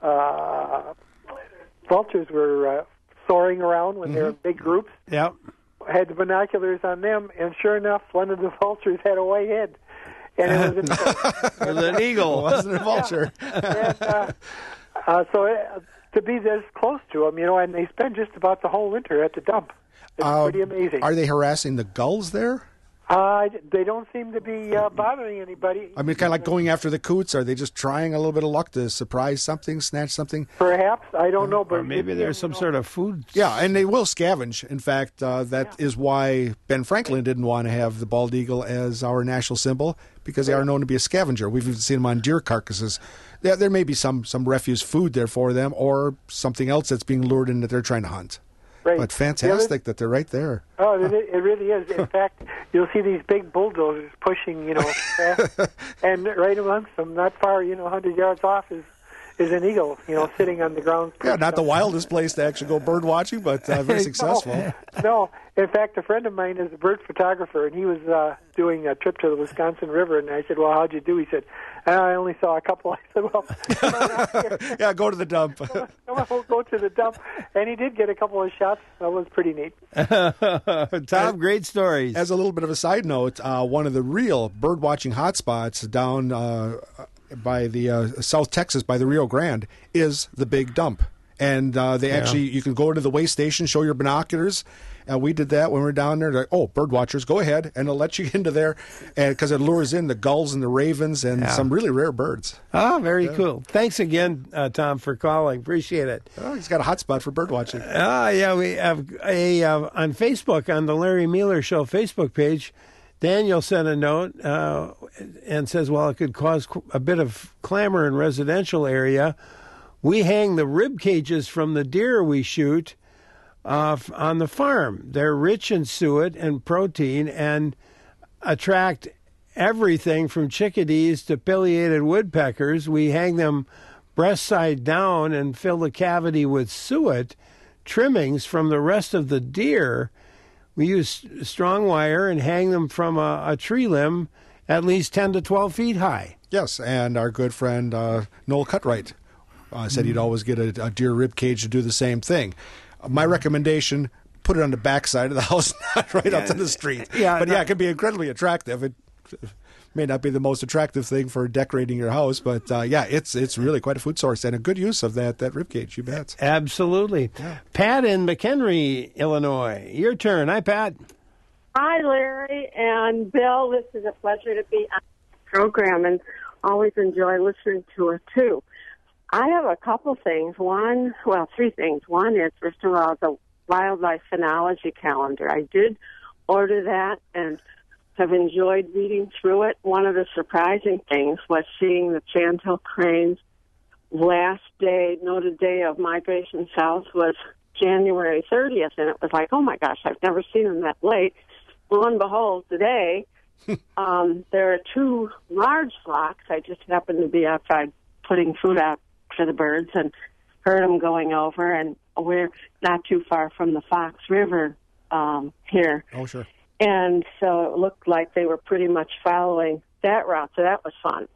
uh, vultures were uh, soaring around, when Mm-hmm. they were in big groups, Yep. I had the binoculars on them, and sure enough, one of the vultures had a white head. And it was, an, It was an eagle. It wasn't a vulture. and, uh, uh, so uh, to be this close to them, you know, and they spend just about the whole winter at the dump. It's Uh, pretty amazing. Are they harassing the gulls there? Uh, they don't seem to be uh, bothering anybody. I mean, kind of like going after the coots. Are they just trying a little bit of luck to surprise something, snatch something? Perhaps. I don't know. But Or maybe there's some sort of food. Yeah, and they will scavenge. In fact, uh, that is why Ben Franklin didn't want to have the bald eagle as our national symbol, because they are known to be a scavenger. We've even seen them on deer carcasses. There, there may be some, some refuse food there for them, or something else that's being lured in that they're trying to hunt. Right. But fantastic that they're right there. Oh, it, it really is. In fact, you'll see these big bulldozers pushing, you know, fast, and right amongst them, not far, you know, one hundred yards off, is is an eagle, you know, sitting on the ground. Yeah, not the wildest place to actually go bird watching, but uh, very successful. No, no. In fact, a friend of mine is a bird photographer, and he was uh, doing a trip to the Wisconsin River, and I said, well, how'd you do? He said, I only saw a couple. I said, well, come on out here. Yeah, go to the dump. Come on, we'll go to the dump. And he did get a couple of shots. That was pretty neat. Tom, great stories. As a little bit of a side note, uh, one of the real bird watching hotspots down uh, by the uh, South Texas, by the Rio Grande, is the Big Dump. And uh, they Yeah. actually, you can go to the way station, show your binoculars. And we did that when we were down there. They're like, oh, bird watchers, go ahead, and they'll let you into there, and because it lures in the gulls and the ravens and Yeah. some really rare birds. Oh, very cool. Thanks again, uh, Tom, for calling. Appreciate it. Oh, he's got a hot spot for bird watching. Ah, yeah, we have a uh, on Facebook, on the Larry Mueller Show Facebook page. Daniel sent a note uh, and says, well, it could cause qu- a bit of clamor in residential area. We hang the rib cages from the deer we shoot uh, f- on the farm. They're rich in suet and protein and attract everything from chickadees to pileated woodpeckers. We hang them breast side down and fill the cavity with suet trimmings from the rest of the deer. We use strong wire and hang them from a, a tree limb at least ten to twelve feet high. Yes, and our good friend uh, Noel Cutright uh, said he'd always get a, a deer rib cage to do the same thing. Uh, my recommendation, put it on the back side of the house, not right up to the street. Yeah, but no- yeah, it can be incredibly attractive. It may not be the most attractive thing for decorating your house, but uh, yeah, it's it's really quite a food source and a good use of that, that rib cage, you bet. Absolutely. Pat in McHenry, Illinois. Your turn. Hi, Pat. Hi, Larry and Bill. This is a pleasure to be on the program and always enjoy listening to it, too. I have a couple things. One, well, three things. One is, first of all, the Wildlife Phenology Calendar. I did order that and have enjoyed reading through it. One of the surprising things was seeing the sandhill cranes' last day, noted day of migration south was January thirtieth, and it was like, oh, my gosh, I've never seen them that late. Lo and behold, today, um, there are two large flocks. I just happened to be outside putting food out for the birds and heard them going over, and we're not too far from the Fox River um, here. Oh, sure. And so it looked like they were pretty much following that route, so that was fun.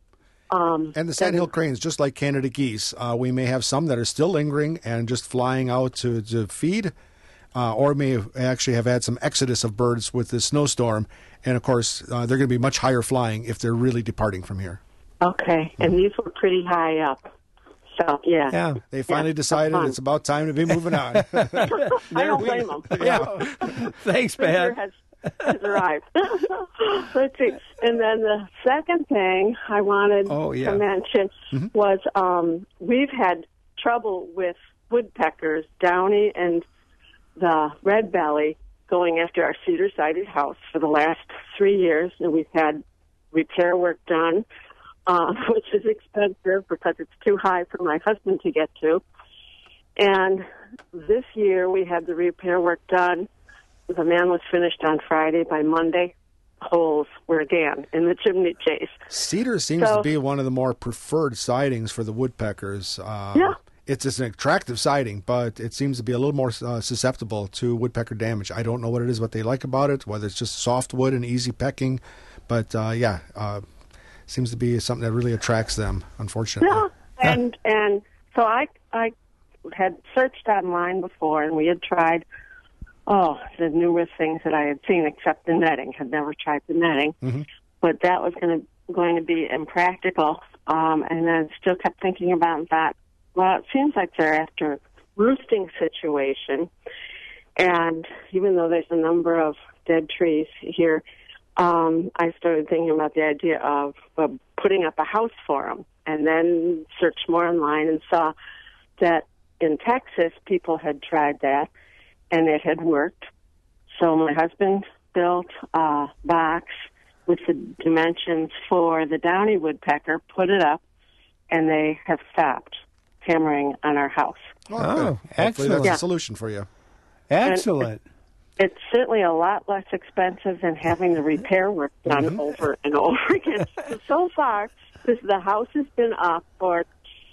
Um, And the sandhill cranes, just like Canada geese, uh, we may have some that are still lingering and just flying out to, to feed. uh, or may have actually have had some exodus of birds with this snowstorm. And, of course, uh, they're going to be much higher flying if they're really departing from here. Okay, and these were pretty high up. So, yeah. Yeah, they finally yeah, decided it's about time to be moving on. I don't blame them. Yeah. Thanks, Pat. Has, has arrived. Let's see. And then the second thing I wanted oh, yeah. to mention mm-hmm. was um, we've had trouble with woodpeckers, downy and the red belly, going after our cedar-sided house for the last three years, and we've had repair work done, uh, which is expensive because it's too high for my husband to get to. And this year we had the repair work done. The man was finished on Friday. By Monday, holes were again in the chimney chase. Cedar seems so, to be one of the more preferred sidings for the woodpeckers. Uh, yeah. It's just an attractive siding, but it seems to be a little more uh, susceptible to woodpecker damage. I don't know what it is, what they like about it, whether it's just soft wood and easy pecking. But, uh, yeah, uh, seems to be something that really attracts them, unfortunately. Yeah, and, and so I, I had searched online before, and we had tried, oh, the numerous things that I had seen except the netting. Had never tried the netting. Mm-hmm. But that was going to going to be impractical. Um, and then still kept thinking about that. Well, it seems like they're after a roosting situation, and even though there's a number of dead trees here, um, I started thinking about the idea of uh, putting up a house for them, and then searched more online and saw that in Texas people had tried that, and it had worked. So my husband built a box with the dimensions for the downy woodpecker, put it up, and they have stopped hammering on our house. Oh, Oh, good. Hopefully excellent. that's Yeah. a solution for you. Excellent. It's certainly a lot less expensive than having the repair work done Mm-hmm. over and over again. So far, this, the house has been up for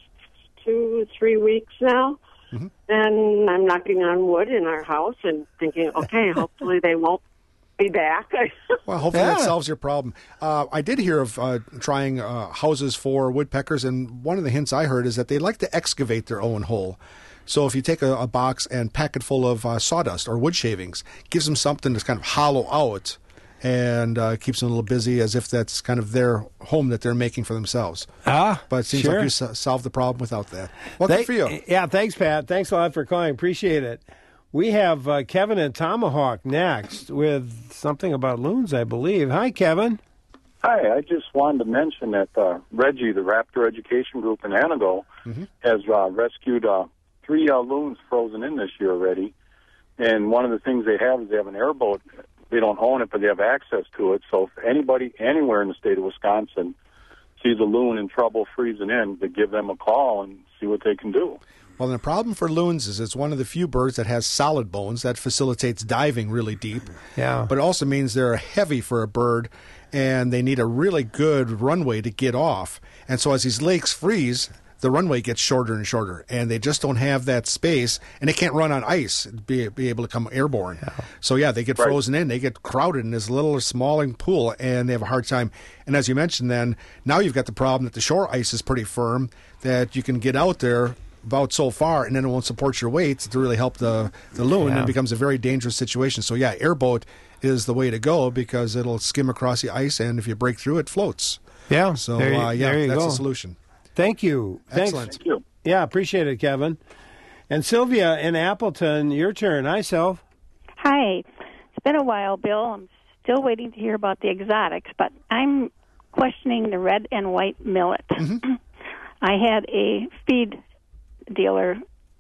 two, three weeks now, Mm-hmm. and I'm knocking on wood in our house and thinking, okay, hopefully they won't be back. Well, hopefully Yeah. that solves your problem. Uh, I did hear of uh, trying uh, houses for woodpeckers, and one of the hints I heard is that they like to excavate their own hole. So if you take a, a box and pack it full of uh, sawdust or wood shavings, gives them something to kind of hollow out and uh, keeps them a little busy as if that's kind of their home that they're making for themselves. Ah, But it seems sure. like you so- solved the problem without that. Well, Thank- good for you. Yeah, thanks, Pat. Thanks a lot for calling. Appreciate it. We have uh, Kevin and Tomahawk next with something about loons, I believe. Hi, Kevin. Hi, I just wanted to mention that uh, Reggie, the Raptor Education Group in Anago, Mm-hmm. has uh, rescued uh, three uh, loons frozen in this year already. And one of the things they have is they have an airboat. They don't own it, but they have access to it. So if anybody anywhere in the state of Wisconsin sees a loon in trouble freezing in, they give them a call and see what they can do. Well, the problem for loons is it's one of the few birds that has solid bones that facilitates diving really deep. Yeah. But it also means they're heavy for a bird, and they need a really good runway to get off. And so as these lakes freeze, the runway gets shorter and shorter, and they just don't have that space, and they can't run on ice, be, be able to come airborne. Yeah. So, yeah, they get Right. frozen in. They get crowded in this little smalling pool, and they have a hard time. And as you mentioned then, now you've got the problem that the shore ice is pretty firm, that you can get out there about so far, and then it won't support your weight to really help the, the loon, Yeah. and it becomes a very dangerous situation. So, yeah, airboat is the way to go because it'll skim across the ice, and if you break through, it floats. Yeah, So, there you- uh, yeah, there you that's go. the solution. Thank you. Thanks. Excellent. Thank you. Yeah, appreciate it, Kevin. And Sylvia in Appleton, your turn. Hi, Sylv. Hi. It's been a while, Bill. I'm still waiting to hear about the exotics, but I'm questioning the red and white millet. Mm-hmm. I had a feed dealer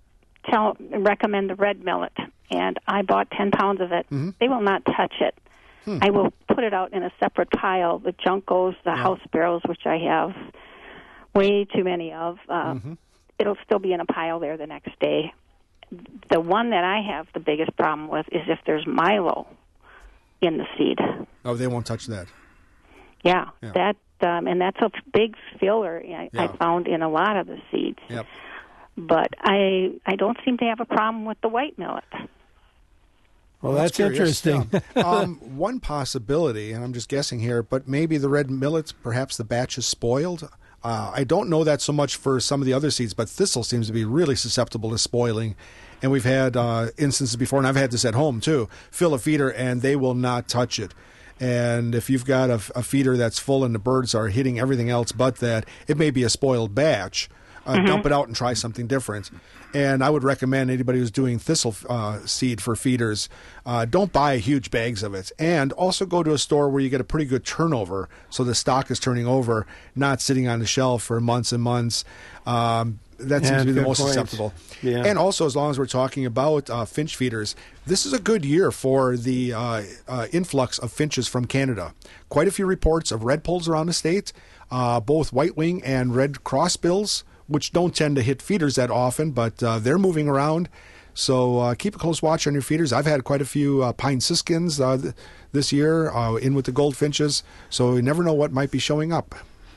tell recommend the red millet, and I bought ten pounds of it. Mm-hmm. They will not touch it. Hmm. I will put it out in a separate pile. The juncos, the Yeah. house sparrows, which I have way too many of. Uh, Mm-hmm. It'll still be in a pile there the next day. The one that I have the biggest problem with is if there's Milo in the seed. Oh, they won't touch that. Yeah, Yeah. that um, and that's a big filler I, I Yeah. found in a lot of the seeds. Yep. But I I don't seem to have a problem with the white millet. Well, that's, curious. interesting. Yeah. um, one possibility, and I'm just guessing here, but maybe the red millet, perhaps the batch is spoiled. Uh, I don't know that so much for some of the other seeds, but thistle seems to be really susceptible to spoiling. And we've had uh, instances before, and I've had this at home too, fill a feeder and they will not touch it. And if you've got a, a feeder that's full and the birds are hitting everything else but that, it may be a spoiled batch. Uh, Mm-hmm. Dump it out and try something different. And I would recommend anybody who's doing thistle uh, seed for feeders, uh, don't buy huge bags of it. And also go to a store where you get a pretty good turnover, so the stock is turning over, not sitting on the shelf for months and months. Um, that seems Yeah, to be the good most point. susceptible. Yeah. And also, as long as we're talking about uh, finch feeders, this is a good year for the uh, uh, influx of finches from Canada. Quite a few reports of red poles around the state, uh, both white wing and red crossbills, which don't tend to hit feeders that often, but uh, they're moving around. So uh, keep a close watch on your feeders. I've had quite a few uh, pine siskins uh, th- this year uh, in with the goldfinches, so you never know what might be showing up.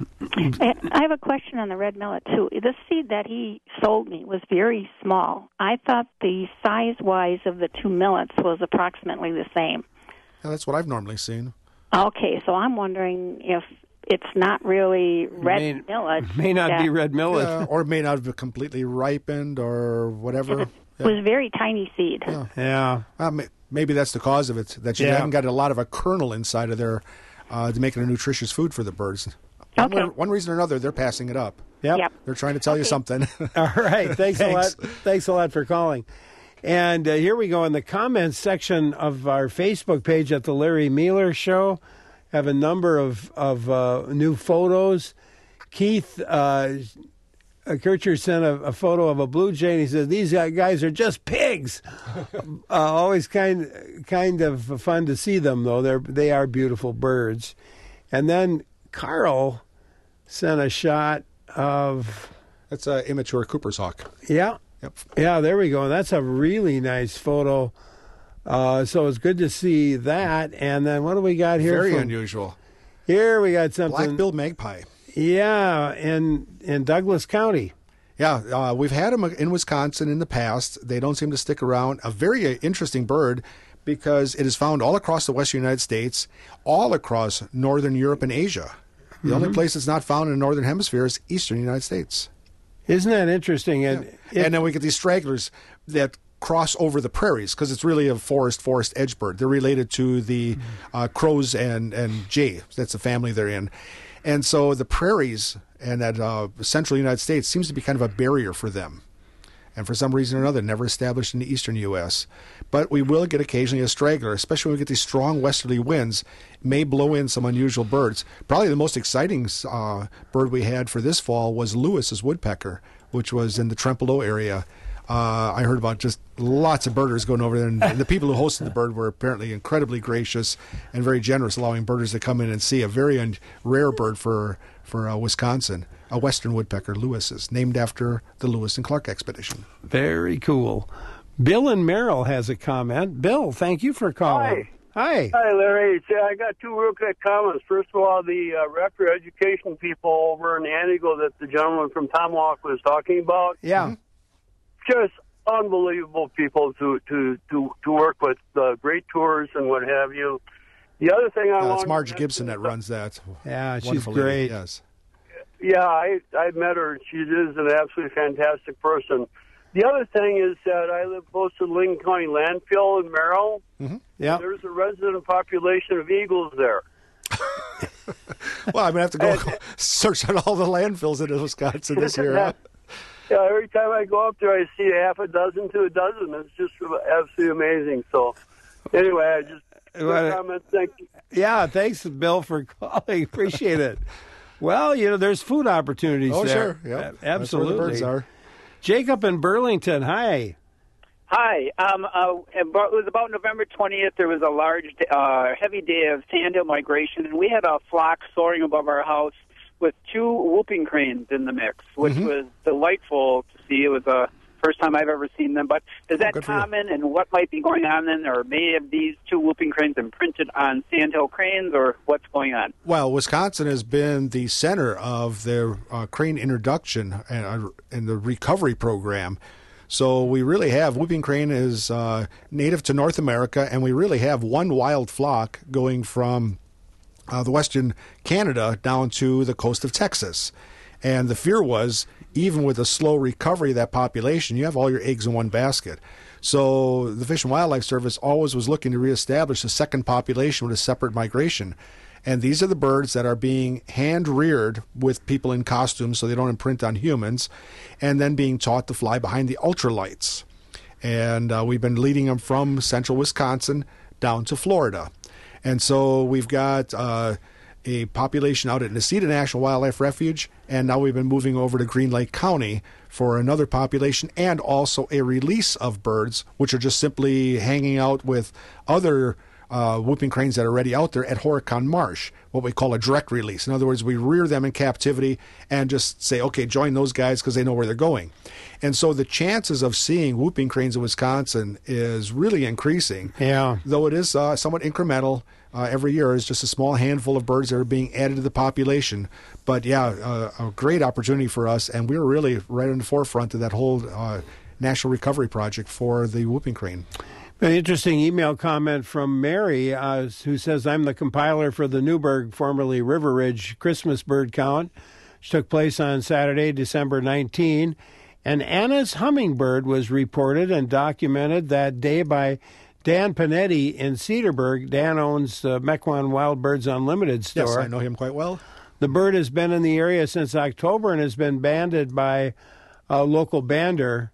I have a question on the red millet, too. The seed that he sold me was very small. I thought the size-wise of the two millets was approximately the same. Yeah, that's what I've normally seen. Okay, so I'm wondering if it's not really red May- millet. May not be that- red millet. Yeah, or it may not have completely ripened or whatever. It was very tiny seed. Yeah. Yeah. Uh, may- maybe that's the cause of it, that you Yeah. haven't got a lot of a kernel inside of there uh, to make it a nutritious food for the birds. One, Okay. way- one reason or another, they're passing it up. Yep. Yep. They're trying to tell you something. All right. Thanks, a lot. Thanks. Thanks a lot for calling. And uh, here we go in the comments section of our Facebook page at the Larry Mealer Show. Have a number of of uh, new photos. Keith uh, Kircher sent a, a photo of a blue jay, and he says these guys are just pigs. uh, always kind kind of fun to see them, though. They're they are beautiful birds. And then Carl sent a shot of That's an immature Cooper's hawk. yeah. Yep. Yeah, there we go. That's a really nice photo. Uh, so it's good to see that. And then what do we got here? Very from- unusual. Here we got something. Black-billed magpie. Yeah, in in Douglas County. Yeah, uh, we've had them in Wisconsin in the past. They don't seem to stick around. A very uh, interesting bird because it is found all across the western United States, all across northern Europe and Asia. The Mm-hmm. only place it's not found in the northern hemisphere is eastern United States. Isn't that interesting? And it- And then we get these stragglers that cross over the prairies because it's really a forest forest edge bird. They're related to the uh, crows and, and jay. That's the family they're in. And so the prairies and that uh, central United States seems to be kind of a barrier for them. And for some reason or another, never established in the eastern U S. But we will get occasionally a straggler, especially when we get these strong westerly winds, may blow in some unusual birds. Probably the most exciting uh, bird we had for this fall was Lewis's woodpecker, which was in the Trempealeau area. Uh, I heard about just lots of birders going over there, and the people who hosted the bird were apparently incredibly gracious and very generous, allowing birders to come in and see a very un- rare bird for for uh, Wisconsin, a western woodpecker, Lewis's, named after the Lewis and Clark expedition. very cool. Bill and Merrill has a comment. Bill, thank you for calling. Hi. Hi, Larry. See, I got two real quick comments. First of all, the uh, Raptor Education people over in Antigo that the gentleman from Tomahawk was talking about. Yeah. Just unbelievable people to to to to work with. Uh, great tours and what have you. The other thing I Uh, want it's Marge Gibson that runs that. Yeah, she's Wonderful lady, great. Yes. Yeah, I I met her. She is an absolutely fantastic person. The other thing is that I live close to the Lincoln County landfill in Merrill. Mm-hmm. Yeah. There's a resident population of eagles there. Well, I'm going to have to go search on all the landfills in Wisconsin this year. Huh? Yeah, every time I go up there, I see half a dozen to a dozen. It's just absolutely amazing. So, anyway, I just Well, comment. Thank you. Yeah, thanks, Bill, for calling. Appreciate it. Well, you know, there's food opportunities Oh, there. sure. Yep. A- That's where the Absolutely. birds are. Jacob in Burlington, hi. Hi. Um, uh, it was about November twentieth. There was a large, uh, heavy day of sandhill migration, and we had a flock soaring above our house with two whooping cranes in the mix, which Mm-hmm. was delightful to see. It was the first time I've ever seen them. But is that good for you. common, and what might be going on then? Or may have these two whooping cranes imprinted on sandhill cranes, or what's going on? Well, Wisconsin has been the center of their uh, crane introduction and, uh, and the recovery program. So we really have, whooping crane is uh, native to North America, and we really have one wild flock going from uh, the western Canada down to the coast of Texas. And the fear was, even with a slow recovery of that population, you have all your eggs in one basket. So the Fish and Wildlife Service always was looking to reestablish a second population with a separate migration. And these are the birds that are being hand-reared with people in costumes so they don't imprint on humans, and then being taught to fly behind the ultralights. And uh, we've been leading them from central Wisconsin down to Florida. And so we've got uh, a population out at Necedah National Wildlife Refuge, and now we've been moving over to Green Lake County for another population, and also a release of birds, which are just simply hanging out with other Uh, whooping cranes that are already out there at Horicon Marsh, what we call a direct release. In other words, we rear them in captivity and just say, okay, join those guys because they know where they're going. And so the chances of seeing whooping cranes in Wisconsin is really increasing. Yeah. Though it is uh, somewhat incremental. Uh, every year is just a small handful of birds that are being added to the population. But yeah, uh, a great opportunity for us, and we're really right in the forefront of that whole uh, national recovery project for the whooping crane. An interesting email comment from Mary, uh, who says, I'm the compiler for the Newburgh, formerly River Ridge, Christmas bird count, which took place on Saturday, December nineteenth. And Anna's hummingbird was reported and documented that day by Dan Panetti in Cedarburg. Dan owns the Mequon Wild Birds Unlimited store. Yes, I know him quite well. The bird has been in the area since October and has been banded by a local bander,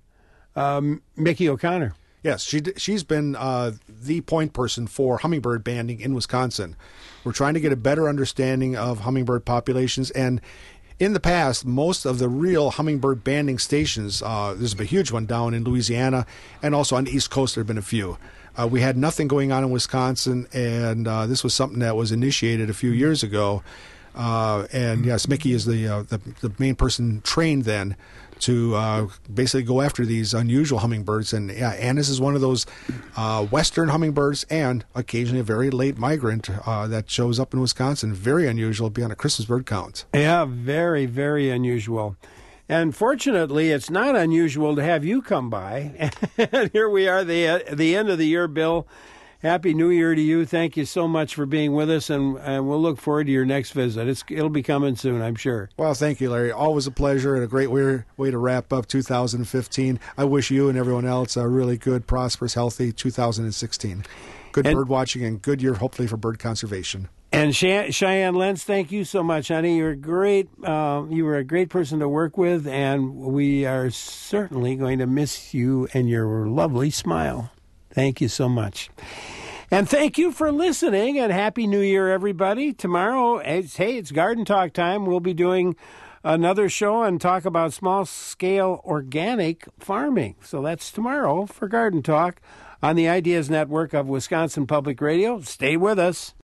um, Mickey O'Connor. Yes, she she's been uh, the point person for hummingbird banding in Wisconsin. We're trying to get a better understanding of hummingbird populations, and in the past, most of the real hummingbird banding stations, uh, there's been a huge one down in Louisiana, and also on the East Coast there have been a few. Uh, we had nothing going on in Wisconsin, and uh, this was something that was initiated a few years ago. Uh, and yes, Mickey is the, uh, the the main person trained then to uh, basically go after these unusual hummingbirds. And yeah, Anna's is one of those uh, western hummingbirds, and occasionally a very late migrant uh, that shows up in Wisconsin. Very unusual to be on a Christmas bird count. Yeah, very, very unusual. And fortunately, it's not unusual to have you come by. And here we are, the the end of the year, Bill. Happy New Year to you. Thank you so much for being with us, and, and we'll look forward to your next visit. It's, it'll be coming soon, I'm sure. Well, thank you, Larry. Always a pleasure and a great way, way to wrap up two thousand fifteen. I wish you and everyone else a really good, prosperous, healthy two thousand sixteen. Good and, bird watching and good year, hopefully, for bird conservation. And Cheyenne Lentz, thank you so much, honey. You're great. Uh, you were a great person to work with, and we are certainly going to miss you and your lovely smile. Thank you so much. And thank you for listening, and Happy New Year, everybody. Tomorrow, it's, hey, it's Garden Talk time. We'll be doing another show and talk about small-scale organic farming. So that's tomorrow for Garden Talk on the Ideas Network of Wisconsin Public Radio. Stay with us.